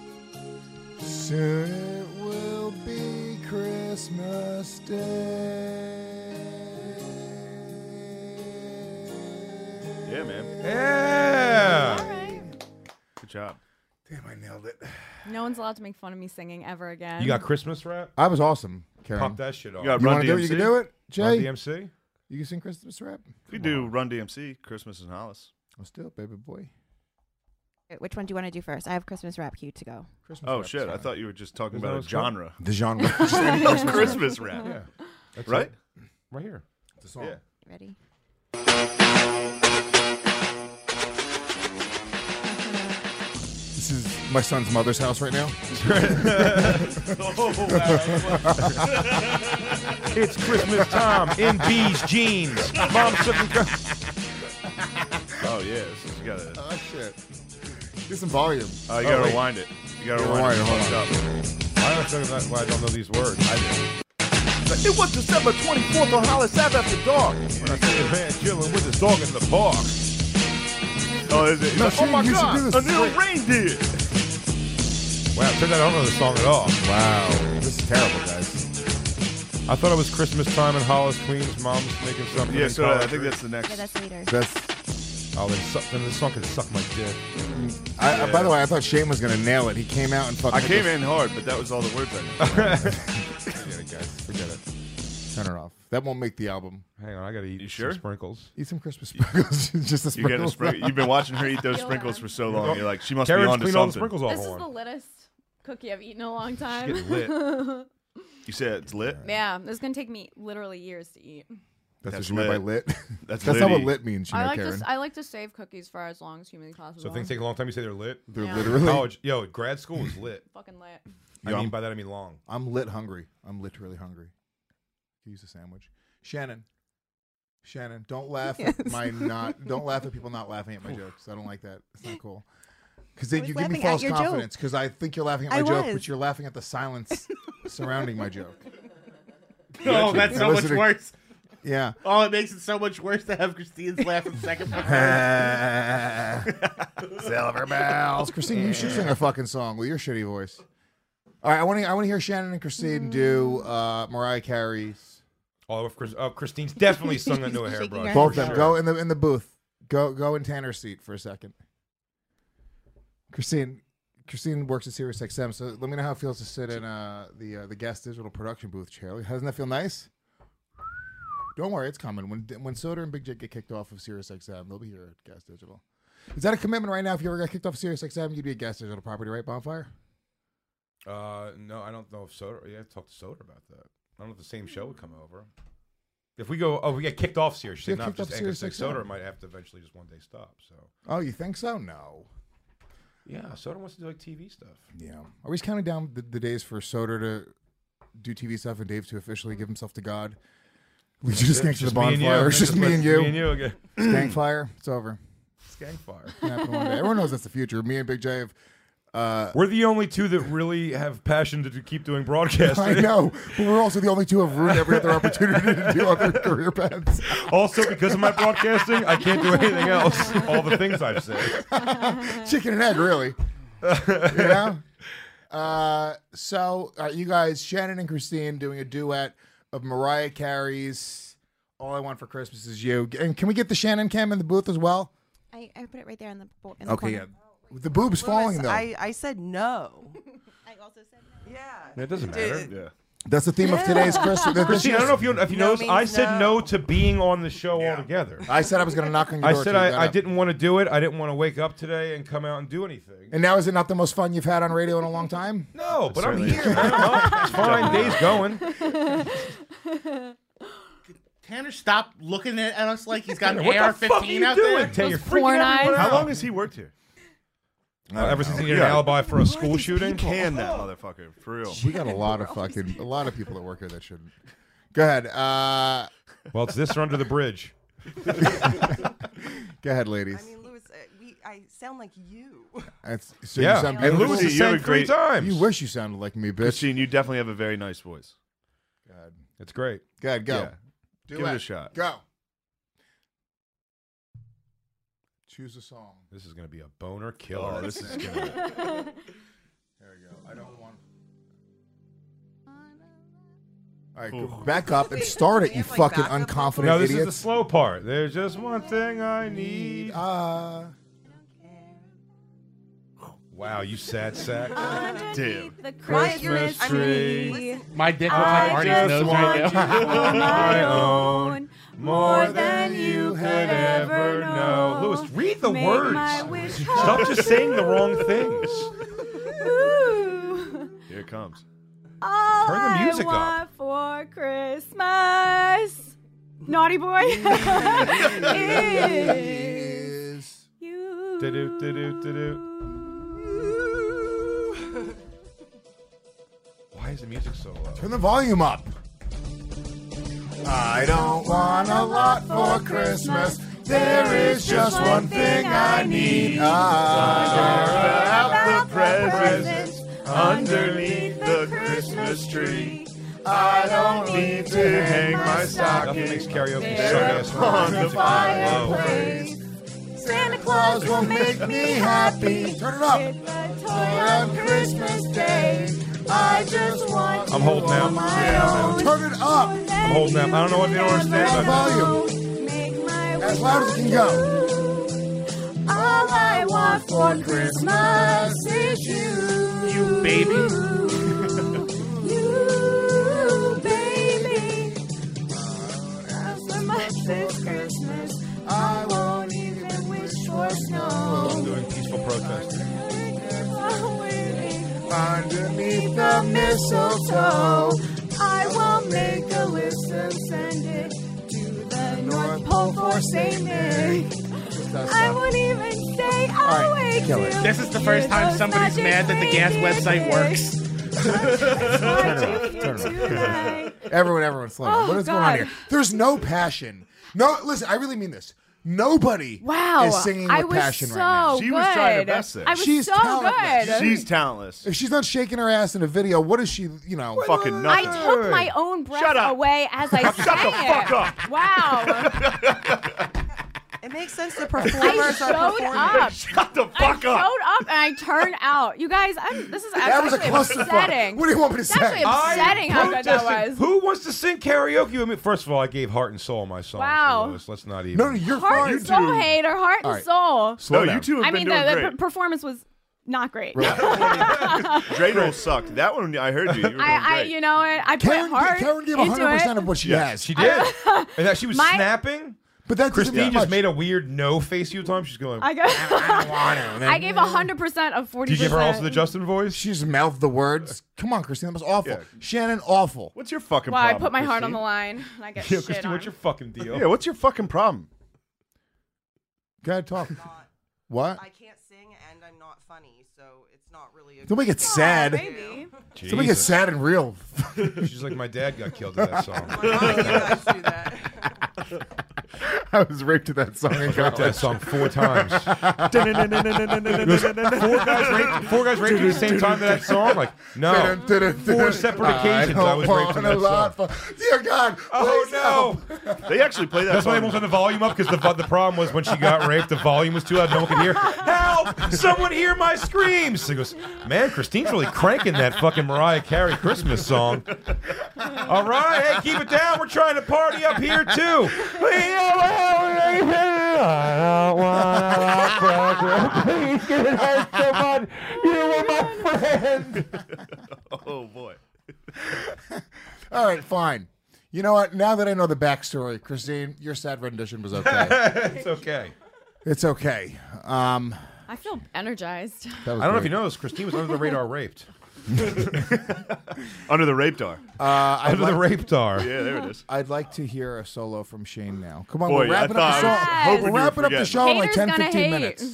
Soon it will be Christmas Day. Yeah, man. Yeah. All right. Good job. Damn, I nailed it. No one's allowed to make fun of me singing ever again. You got Christmas rap? I was awesome, Karen. Pop that shit off. You got You Run want to do it? You D M C? can do it, Jay. Run D M C? You can sing Christmas rap. We do Run D M C, Christmas in Hollis. Let's do it, baby boy. Which one do you want to do first? I have Christmas rap queued to go. Christmas Oh rap's shit! I fine. thought you were just talking Is that about what a it's called? genre. The genre. Just any Christmas, Christmas rap. Yeah. That's Right? it. Right here. It's a song. Yeah. Ready? This is my son's mother's house right now. It's Christmas time in B's jeans. Mom's looking. Oh yeah, this is, you gotta. Oh shit. Get some volume. Oh, you Oh, gotta wait. rewind it. You gotta Yeah, rewind it. rewind it, Hold hold up. I don't know why I don't know these words. I did. It was December twenty-fourth on Hollis Ave after dark. When I see a man chilling with his dog in the park. Oh, is it? No, oh shit, my you should God, do this a new straight. reindeer. Wow, turns out I don't know the song at all. Wow. This is terrible, guys. I thought it was Christmas time in Hollis, Queens. Mom's making something. Yeah, in so I college. think that's the next. Yeah, that's later. That's. Oh, then, suck, then this song can suck my dick. I, I, by the way, I thought Shane was gonna nail it. He came out and fucking. I hit came this- in hard, but that was all the words I knew. Forget it, guys. Forget it. Turn it off. That won't make the album. Hang on, I gotta eat You some sure? sprinkles. Eat some Christmas sprinkles. Just the You get a sprinkles. spring- You've been watching her eat those Feel sprinkles bad. for so long. You're like, she must Karen's be on to cleaned all the something. sprinkles off This is one. the littest cookie I've eaten in a long time. getting lit. You said it's lit. Yeah, this is gonna take me literally years to eat. That's, That's what you meant by lit. lit. That's That's not what litty. lit means, you I know, like Karen. to I like to save cookies for as long as humanly possible. So things take a long time. You say they're lit. They're Yeah. literally. College, yo, grad school is lit. fucking lit. I Yo, mean I'm- by that I mean long. I'm lit hungry. I'm literally hungry. Could use a sandwich. Shannon. Shannon, don't laugh at Yes. my not. Don't laugh at people not laughing at my jokes. I don't like that. It's not cool. Because then I you was give me laughing at false your confidence. Because I think you're laughing at my I joke, was. but you're laughing at the silence surrounding my joke. Oh, that's so much Listening- worse. Yeah. Oh, it makes it so much worse to have Christine's laugh in second. Silver bells. Christine, you should sing a fucking song with your shitty voice. All right, I want to I want to hear Shannon and Christine do uh, Mariah Carey's. Oh, if Chris, oh, Christine's definitely sung into a hairbrush. Both of them. Sure. Go in the in the booth. Go go in Tanner's seat for a second. Christine, Christine works at Sirius X M, so let me know how it feels to sit in uh, the uh, the Gas Digital production booth chair. Doesn't that feel nice? Don't worry, it's coming. When when Soder and Big J get kicked off of Sirius X M, they'll be here at Gas Digital. Is that a commitment right now? If you ever got kicked off of Sirius X M, you'd be a Gas Digital property, right, Bonfire? Uh, no, I don't know if Soder. Yeah, talk to Soder about that. I don't know if the same show would come over. If we go, oh, we get kicked off Sirius. Get Not kicked just off Angus Sirius Soder X M. might have to eventually just one day stop. So. Oh, you think so? No. Yeah, Soder wants to do like T V stuff. Yeah. Are we just counting down the, the days for Soder to do T V stuff and Dave to officially give himself to God? We just skank to the Just me and you. bonfire. It's just me and you. Me and you again. Skank fire. It's over. Skank fire. It happened one day. Everyone knows that's the future. Me and Big J have. Uh, We're the only two that really have passion to do- keep doing broadcasting. I know, but we're also the only two who have ruined every other opportunity to do other career paths. Also, because of my broadcasting, I can't do anything else. All the things I've said. Chicken and egg, really. You know? Uh, so, uh, you guys, Shannon and Christine doing a duet of Mariah Carey's All I Want for Christmas Is You. And can we get the Shannon cam in the booth as well? I, I put it right there in the, bo- in the Okay, corner. yeah. The boob's falling, though. I, I said no. I also said no. Yeah. It doesn't matter. Yeah. That's the theme of today's Christmas. the- Christine, I don't know if you if you No noticed, I means said no. no to being on the show altogether. I said I was going to knock on your I door. said till you got I, I up. didn't want to do it. I didn't want to wake up today and come out and do anything. And now is it not the most fun you've had on radio in a long time? No, but I'm Certainly. here, man. I'm- It's fine. Day's going. Tanner, stop looking at at us like he's got an What the A R fuck are fifteen you out doing, there. Tanner? You're Those freaking porn everyone eyes. out. How long has he worked here? Uh, ever since he needed Yeah. an alibi for a school shooting? Can that motherfucker for real? We got a lot of fucking, a lot of people that work here that shouldn't. Go ahead. Uh, Well, it's this or under the bridge. Go ahead, ladies. I mean, Louis, uh, we, I sound like you. That's, so Yeah. you sound And beautiful. Louis has You have sang a three great- times. You wish you sounded like me, bitch. Christine, you definitely have a very nice voice. God. It's great. Go ahead, go. Yeah. Do Give it a shot. Go. Choose a song. This is going to be a boner killer. Oh, this is There we go. I don't want. All right, go back up and start it, you fucking unconfident No, this is the idiots. slow part. There's just one thing I need. Uh, Wow, you sad sack. Damn. The Christmas Christmas tree. tree. My dick looks like I Artie's just nose want right you now. on my own, more than you could ever know. Louis, read the Make words. my wish Stop come just saying the wrong things. Ooh. Here it comes. All Turn the music I want up. for Christmas, naughty boy, is you. Do-do, do-do, do-do. Why is the music so low? turn the volume up. I don't want a lot for Christmas. There is just one thing I need. Ah, Out the presents underneath the Christmas tree. I don't need to hang my Nothing makes stocking karaoke there suck upon the ass. fireplace. Santa Claus will make me happy. Turn it up. On Christmas Day, I just want I'm holding out. on my own. Turn it up. I'm holding out. I don't know what you don't understand. Full about this. volume. As loud as it can go. All I want for Christmas is you. You baby. You, baby. So much this Christmas, I won't even wish for snow. I'm doing peaceful protesting. Underneath the mistletoe, I will make a list and send it to the North Pole for Saint Nick. I won't even say I'll All right, wait kill it. till This is the first hear time those somebody's magic mad that the gas reindeer. website works. Turn it off. Turn it off. Everyone, everyone, slow down. Oh, What is going on God. here? There's no passion. No, listen. I really mean this. Nobody Wow. is singing with I was passion so right now. She was trying her good. best there. I was She's so talentless. good. She's talentless. If she's not shaking her ass in a video, what is she, you know? Fucking I nothing. took my own breath Shut up. away as I Shut sang the fuck it. up. Wow. It makes sense the I performers showed are performing. up. Shut the I fuck showed up. up and I turned out. You guys, I'm, this is That was a actually clusterfuck. upsetting. What do you want me to It's say? actually upsetting how good that protesting. was. Who wants to sing karaoke with me? First of all, I gave Heart and Soul my song. Wow. So Lois, let's not even. No, no, you're Heart fine. and soul hater, heart All and right. soul. Slow No, down. you two have I been mean, the, doing the great. per- performance was not great. Dreidel sucked. That one, I heard you. You were doing I, I, great. you know what? I put Karen, heart Karen gave into one hundred percent it. of what she Yeah, has. She did. And that she was My- snapping. But that's Christine just made a weird no face you time. She's going. I, got, I don't want to. And then- I gave one hundred percent of forty Do you percent. give her also the Justin voice? She just mouthed the words. Come on, Christine. That was awful. Yeah. Shannon, awful. What's your fucking Well, I problem? put my heart on Christine? the line. And I get Yeah, shit Christine, on. what's your fucking deal? Yeah, what's your fucking problem? Go ahead, talk. Not- What? I can't sing and I'm not funny, so it's not really a Don't make it good sad. Maybe. Don't make it sad and real. She's like, my dad got killed in that song. Why not you guys do that? I was raped to that song. I wrote that song four times. It was four guys raped, four guys raped at the same time to that song? Like, no. Four separate occasions I, was raped in that song. Dear God. Oh, no. They actually play that That's why song. they won't turn the volume up, because the, vo- the problem was when she got raped, the volume was too loud. No one could hear. Help! Someone hear my screams! He goes, man, Christine's really cranking that fucking Mariah Carey Christmas song. All right, hey, keep it down. We're trying to party up here, too. I don't want to please get it hurt so much. You were my friend. Oh, boy. All right, fine. You know what? Now that I know the backstory, Christine, your sad rendition was okay. It's okay. It's okay. Um, I feel energized. that was I don't know if great. you know this. Christine was under the radar raped. Under the rape dar. Uh, I'd Under the like, rape dar. Yeah, there it is. I'd like to hear a solo from Shane now. Come on, Boy, we're wrapping I up the thought show. I was hoping We're you were wrapping up the forgetting. show in like Haters ten, gonna fifteen hate. minutes.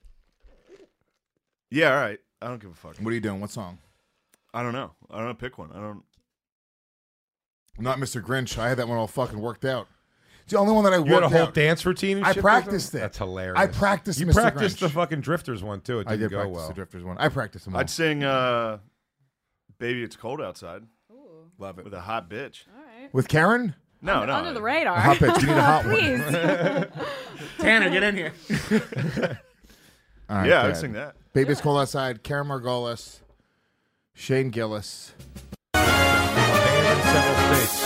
Yeah, all right. I don't give a fuck. What are you doing? What song? I don't know. I don't know. Pick one. I don't. Not Mister Grinch. I had that one all fucking worked out. It's the only one that I You had a worked whole out. dance routine and I shit? practiced it. That's hilarious. I practiced You Mister practiced Grinch. the fucking Drifters one, too. It I didn't did go practice well. the Drifters one. I practiced them all. I'd sing uh, Baby It's Cold Outside. Love it. With a hot bitch. All right. With Karen? No, under, no. under the radar. A hot bitch. You need a hot one. Please. Tanner, get in here. All right, Yeah, go I'd ahead. sing that. Baby's Cold Outside, Karen Margolis, Shane Gillis. Banned in several states.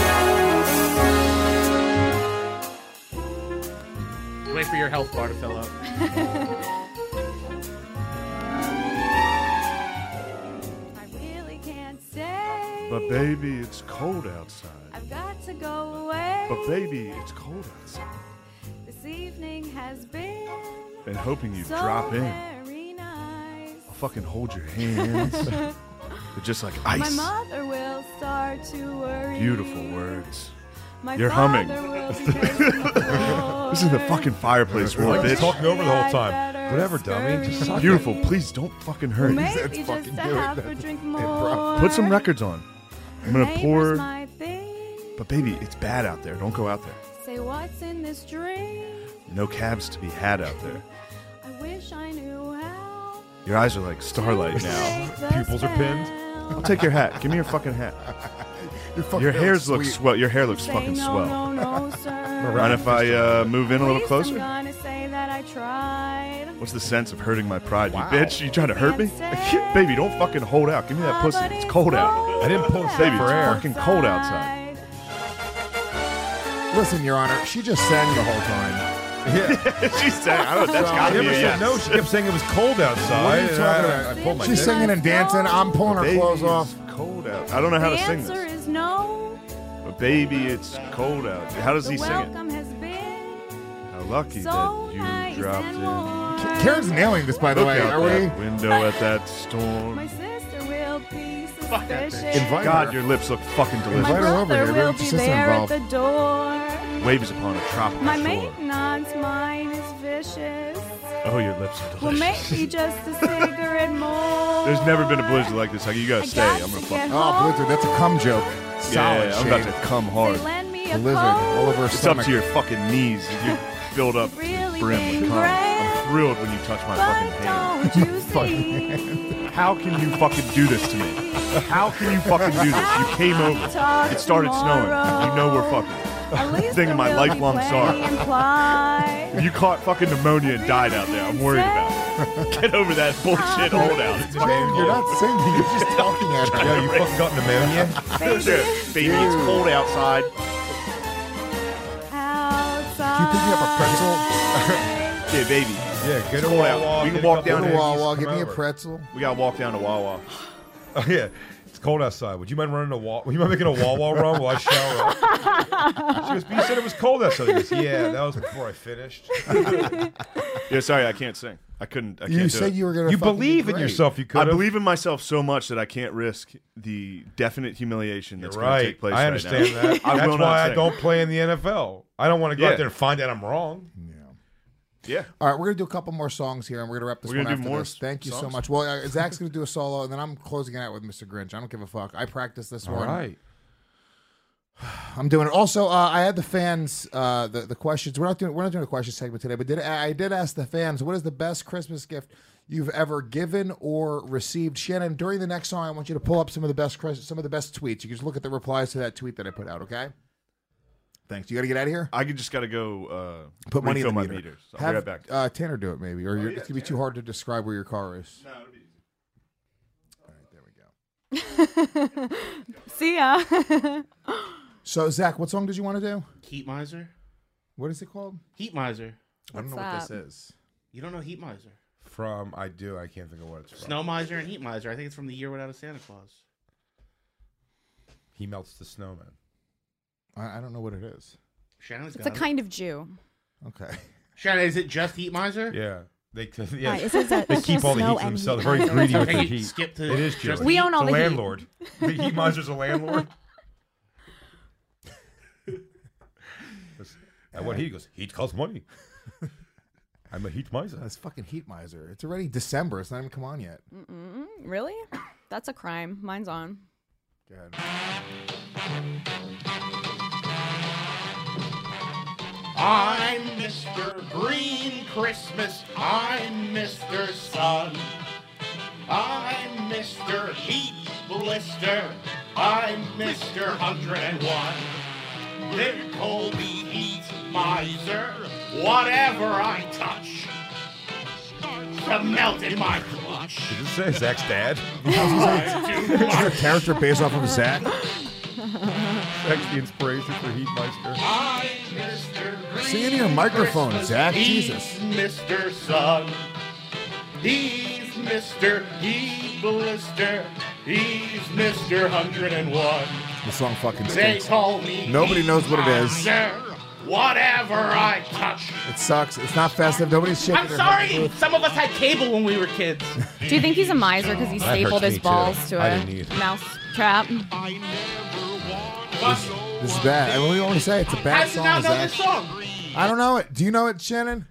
Wait for your health bar to fill up. I really can't stay. But baby, it's cold outside. I've got to go away. But baby, it's cold outside. This evening has been And hoping you so drop in. very nice. I'll fucking hold your hands. They're just like ice. My mother will start to worry. Beautiful words. My You're father humming. will be pacing the floor. This is the fucking fireplace war, Just bitch. talking over the whole time. Whatever, dummy. Just suck it. Beautiful. Please don't fucking hurt. Maybe just a half a drink more. Put some records on. I'm gonna Neighbors pour. might think, But baby, it's bad out there. Don't go out there. say what's in this drink. No cabs to be had out there. I wish I knew how. Your eyes are like starlight now. the Pupils are pinned. I'll take your hat. Give me your fucking hat. Your, fucking Your hair hairs look sweet. swell. Your hair looks Say fucking no, swell. no, no, sir. Mind if I uh, move in a little Please, closer? I'm gonna say that I tried. What's the sense of hurting my pride, Wow. you bitch? You trying to hurt me? Baby, don't fucking hold out. Give me that pussy. It's cold out. I didn't pull a Baby, for it's air. fucking cold outside. Listen, Your Honor, she just sang the whole time. Yeah. She's saying, I don't know, that's So, gotta I be never a said yes. no. She kept saying it was cold outside. What are you and talking I, about? I pulled my She's dick. singing and dancing. I'm pulling her Baby, clothes it's off. cold out. I don't know how The to sing answer this. is no. But baby, it's cold out. How does The he sing it? welcome has been How lucky so that you nice dropped and in. warm. Karen's nailing this, by the Look way. out Are we? that window at that storm. My sister will be that bitch. suspicious. Invite God, her. your lips look fucking My delicious. Invite her over brother here. will There's be a sister there involved. at the door. Waves upon a tropical My shore. maintenance mind is vicious. Oh, your lips are Well, delicious. maybe just a cigarette more. There's never been a blizzard like this. Like, you gotta I stay. got I'm gonna to fuck. get Oh, Blizzard, that's a cum joke. Solid, Yeah, I'm about Shane. to come hard. They lend me a Blizzard, all coat. over her It's up stomach. to your fucking knees. You're filled up to Really the brim big with cum. I'm breath. thrilled when you touch my But fucking don't you hand. see? How can you fucking do this to me? How can you fucking do this? You came over. It started snowing. You know we're fucking. Thing my lifelong sorrow. If you caught fucking pneumonia and died out there, I'm worried about it. Get over that bullshit holdout. It's fucking You're cold. not singing. You're just talking at her. Yeah, you fucking got pneumonia. Dude, baby, it's cold outside. Can you pick me up a pretzel? Yeah, baby. Yeah, get It's a cold out. Wawa. We get can a walk couple down Go to to Aggies, Wawa. come Give me a over. pretzel. We gotta walk down to Wawa. Oh, yeah. It's cold outside. Would you mind running a Wawa? Would you mind making a Wawa run while I shower up? She goes, but you said it was cold outside. He goes, yeah, that was before I finished. Yeah, sorry, I can't sing. I couldn't. I You can't do said it. you were gonna. You fucking believe be in great. yourself. You could I have. believe in myself so much that I can't risk the definite humiliation that's You're going to right. take place I right understand now. that. I That's will not why I sing. don't play in the N F L. I don't want to go Yeah. out there and find out I'm wrong. Yeah. All right, we're gonna do a couple more songs here, and we're gonna wrap this We're one gonna do after more this. Thank you so songs? much. Well, uh, Zach's gonna do a solo, and then I'm closing it out with Mister Grinch. I don't give a fuck. I practiced this All one. right. I'm doing it. Also, uh, I had the fans uh, the the questions. We're not doing we're not doing a question segment today, but did I did ask the fans what is the best Christmas gift you've ever given or received? Shannon, during the next song, I want you to pull up some of the best Chris- some of the best tweets. You can just look at the replies to that tweet that I put out. Okay. Thanks. You got to get out of here. I could just got to go uh, Put money in refill the my meter. meters. I'll Have be right back. Uh, Tanner do it maybe, or Oh, you're, yeah, it's gonna be too hard to describe where your car is. No, it'll be easy. All right, there we go. See ya. So Zach, what song did you want to do? Heat Miser. What is it called? Heat Miser. I don't know what this is. You don't know Heat Miser? From I do. I can't think of what it's from. Snow Miser and Heat Miser. I think it's from The Year Without a Santa Claus. He melts the snowman. I, I don't know what it is. Shannon's It's got a it. kind of Jew. Okay. Shannon, is it just Heat Miser? Yeah. They, yeah, Right, it says that they keep all the snow heat to and themselves. heat Very miser. greedy with Okay, their you heat. skip to it is just Jewish. We own all the the heat. landlord. The heat miser's a landlord. And what he goes, heat costs money. I'm a heat miser. That's fucking heat miser. It's already December. It's not even come on yet. Mm-mm. Really? That's a crime. Mine's on. Go ahead. I'm Mister Green Christmas. I'm Mister Sun. I'm Mister Heat Blister. I'm Mister Hundred and One. They call me Heat Miser. Whatever I touch starts to melt in my clutch. Did it say Zach's dad? Is there a character based off of Zach? Zach's the inspiration for Heat Meister. I'm Mister Green Sing into your microphone, Christmas. Zach. He's Jesus. Mister Sun. He's Mister Heat Blister. He's Mister Hundred and One. The song fucking They stinks. call me Nobody Heat knows what it is. Miser. Whatever I touch. It sucks. It's not festive. Nobody's shaking I'm their sorry. head. Some of us had cable when we were kids. Do you think he's a miser because he That stapled hurts his me, too. balls to I a didn't either. mouse trap? This, this is bad. I really want to say it's a How bad do you song. not know Zach. this song? I don't know it. Do you know it, Shannon?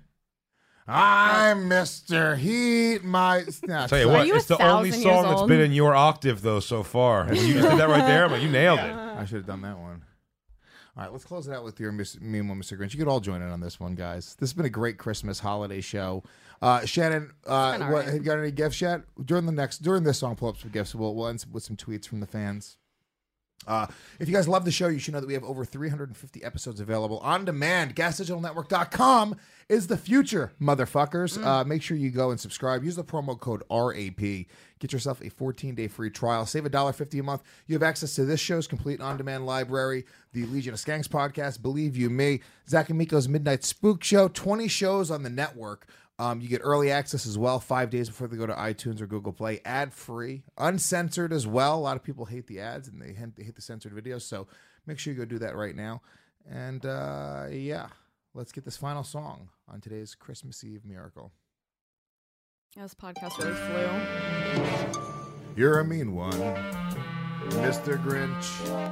I'm Mister Heat My. Nah, Tell you suck. what, you a it's the only thousand song years that's old? been in your octave though so far. And you just did that right there. I'm like, you nailed it. I should have done that one. All right, let's close it out with your Miss, me and Mister Grinch. You could all join in on this one, guys. This has been a great Christmas holiday show. Uh, Shannon, uh, been all what, right. have you got any gifts yet? During the next, during this song, pull up some gifts. We'll, we'll end with some tweets from the fans. Uh, if you guys love the show, you should know that we have over three hundred fifty episodes available on demand. gas digital network dot com is the future, motherfuckers. Uh, make sure you go and subscribe. Use the promo code R A P. Get yourself a fourteen-day free trial. Save one dollar fifty a month. You have access to this show's complete on-demand library, the Legion of Skanks podcast, Believe You Me, Zach and Miko's Midnight Spook Show, twenty shows on the network. Um, you get early access as well, five days before they go to iTunes or Google Play, ad-free, uncensored as well. A lot of people hate the ads and they hate, they hate the censored videos, so make sure you go do that right now. And, uh, yeah, let's get this final song on today's Christmas Eve miracle. Yeah, this podcast really flew. You're a mean one, Mister Grinch.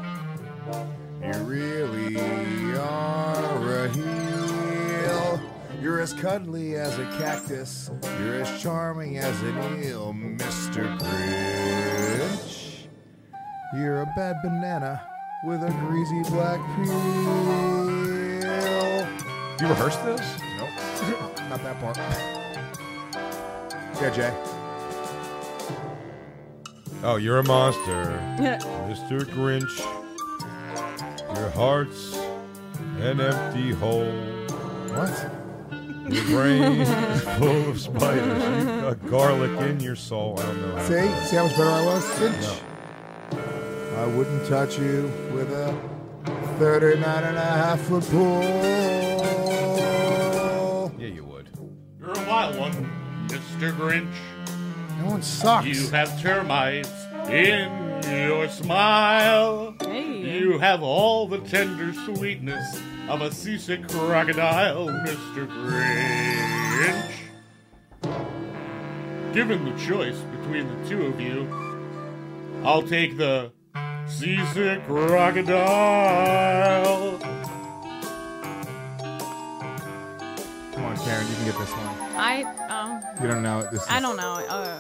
You really are a heel. You're as cuddly as a cactus. You're as charming as an eel, Mister Grinch. You're a bad banana with a greasy black peel. You rehearsed this? Nope. Not that part. Yeah, Jay. Oh, you're a monster, Mister Grinch. Your heart's an empty hole. What? Your brain is full of spiders. You've got garlic in your soul. I don't know. How See? See how much better I was? Grinch. No. I wouldn't touch you with a thirty-nine and a half foot pool. Yeah, you would. You're a wild one, Mister Grinch. No one sucks. You have termites in your smile. Hey. You have all the tender sweetness of a seasick crocodile, Mister Grinch. Given the choice between the two of you, I'll take the seasick crocodile. Come on, Karen, you can get this one. I um. You don't know it. This is... I don't know. Uh,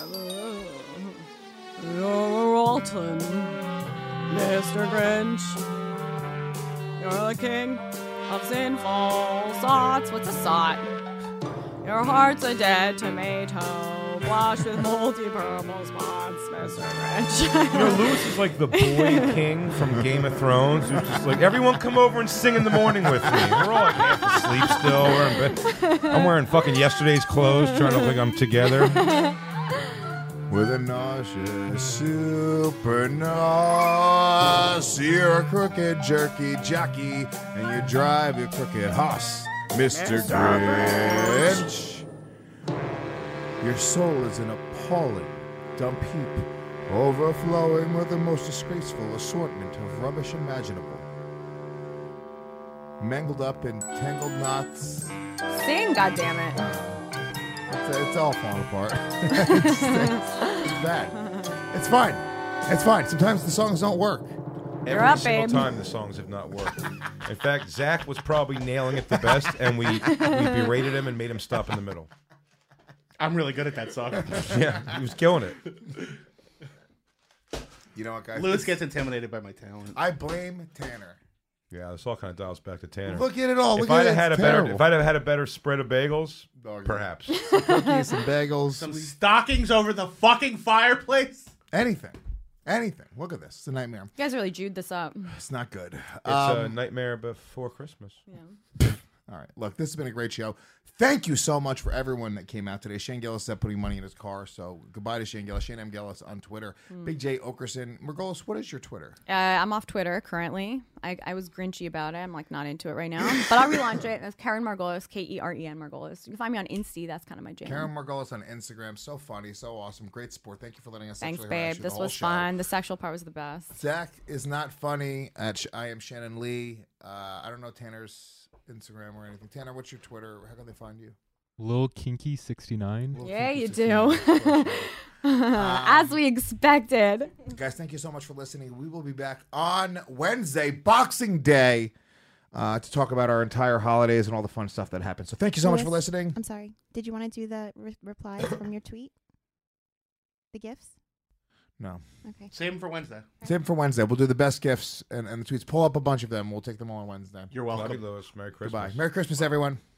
You're rotten, Mister Grinch. You're the king of sinful thoughts. What's a sot? Your heart's a dead tomato, washed with moldy purple spots, Mister Grinch. You know, Lewis is like the boy king from Game of Thrones, who's just like, everyone come over and sing in the morning with me. We're all like half asleep still. We're in bed. I'm wearing fucking yesterday's clothes, trying to look like I'm together. With a nauseous super nos, you're a crooked jerky jockey, and you drive your crooked hoss, Mister Grinch. Your soul is an appalling dump heap, overflowing with the most disgraceful assortment of rubbish imaginable. Mangled up in tangled knots. Sing, goddammit. It's, it's all falling apart. it's, it's, it's bad. It's fine. It's fine. Sometimes the songs don't work. Every up, single babe. time the songs have not worked. In fact, Zach was probably nailing it the best, and we, we berated him and made him stop in the middle. I'm really good at that song. Yeah, he was killing it. You know what, guys? Lewis gets intimidated by my talent. I blame Tanner. Yeah, this all kind of dials back to Tanner. Look at it all. If Look I'd at have had it. It's a better, terrible. if I'd have had a better spread of bagels, Dog. perhaps. Some cookies, some bagels, Some stockings over the fucking fireplace. anything, anything. Look at this. It's a nightmare. You guys really jewed this up. It's not good. It's a Um, nightmare before Christmas. Yeah. All right. Look, this has been a great show. Thank you so much for everyone that came out today. Shane Gillis said putting money in his car. So goodbye to Shane Gillis. Shane M. Gillis on Twitter. Mm. Big J Okerson. Margolis, what is your Twitter? Uh, I'm off Twitter currently. I, I was grinchy about it. I'm like not into it right now. But I'll relaunch it. That's Karen Margolis, K E R E N Margolis. You can find me on Insta. That's kind of my jam. Karen Margolis on Instagram. So funny. So awesome. Great support. Thank you for letting us Thanks, sexually harass babe. you This the whole was show. fun. The sexual part was the best. Zach is not funny. At Sh- I am Shannon Lee. Uh, I don't know Tanner's Instagram or anything. Tanner, what's your Twitter? How can they find you? Lil Kinky sixty-nine. Yeah, you do. As we expected. Guys, thank you so much for listening. We will be back on Wednesday, Boxing Day, uh, to talk about our entire holidays and all the fun stuff that happened. So thank you so much for Lewis, listening. I'm sorry. Did you want to do the re- replies from your tweet? The gifts? No. Okay. Same for Wednesday. Same for Wednesday. We'll do the best gifts and, and the tweets. Pull up a bunch of them. We'll take them all on Wednesday. You're welcome. Love you, Lewis. Merry Christmas. Goodbye. Merry Christmas, everyone.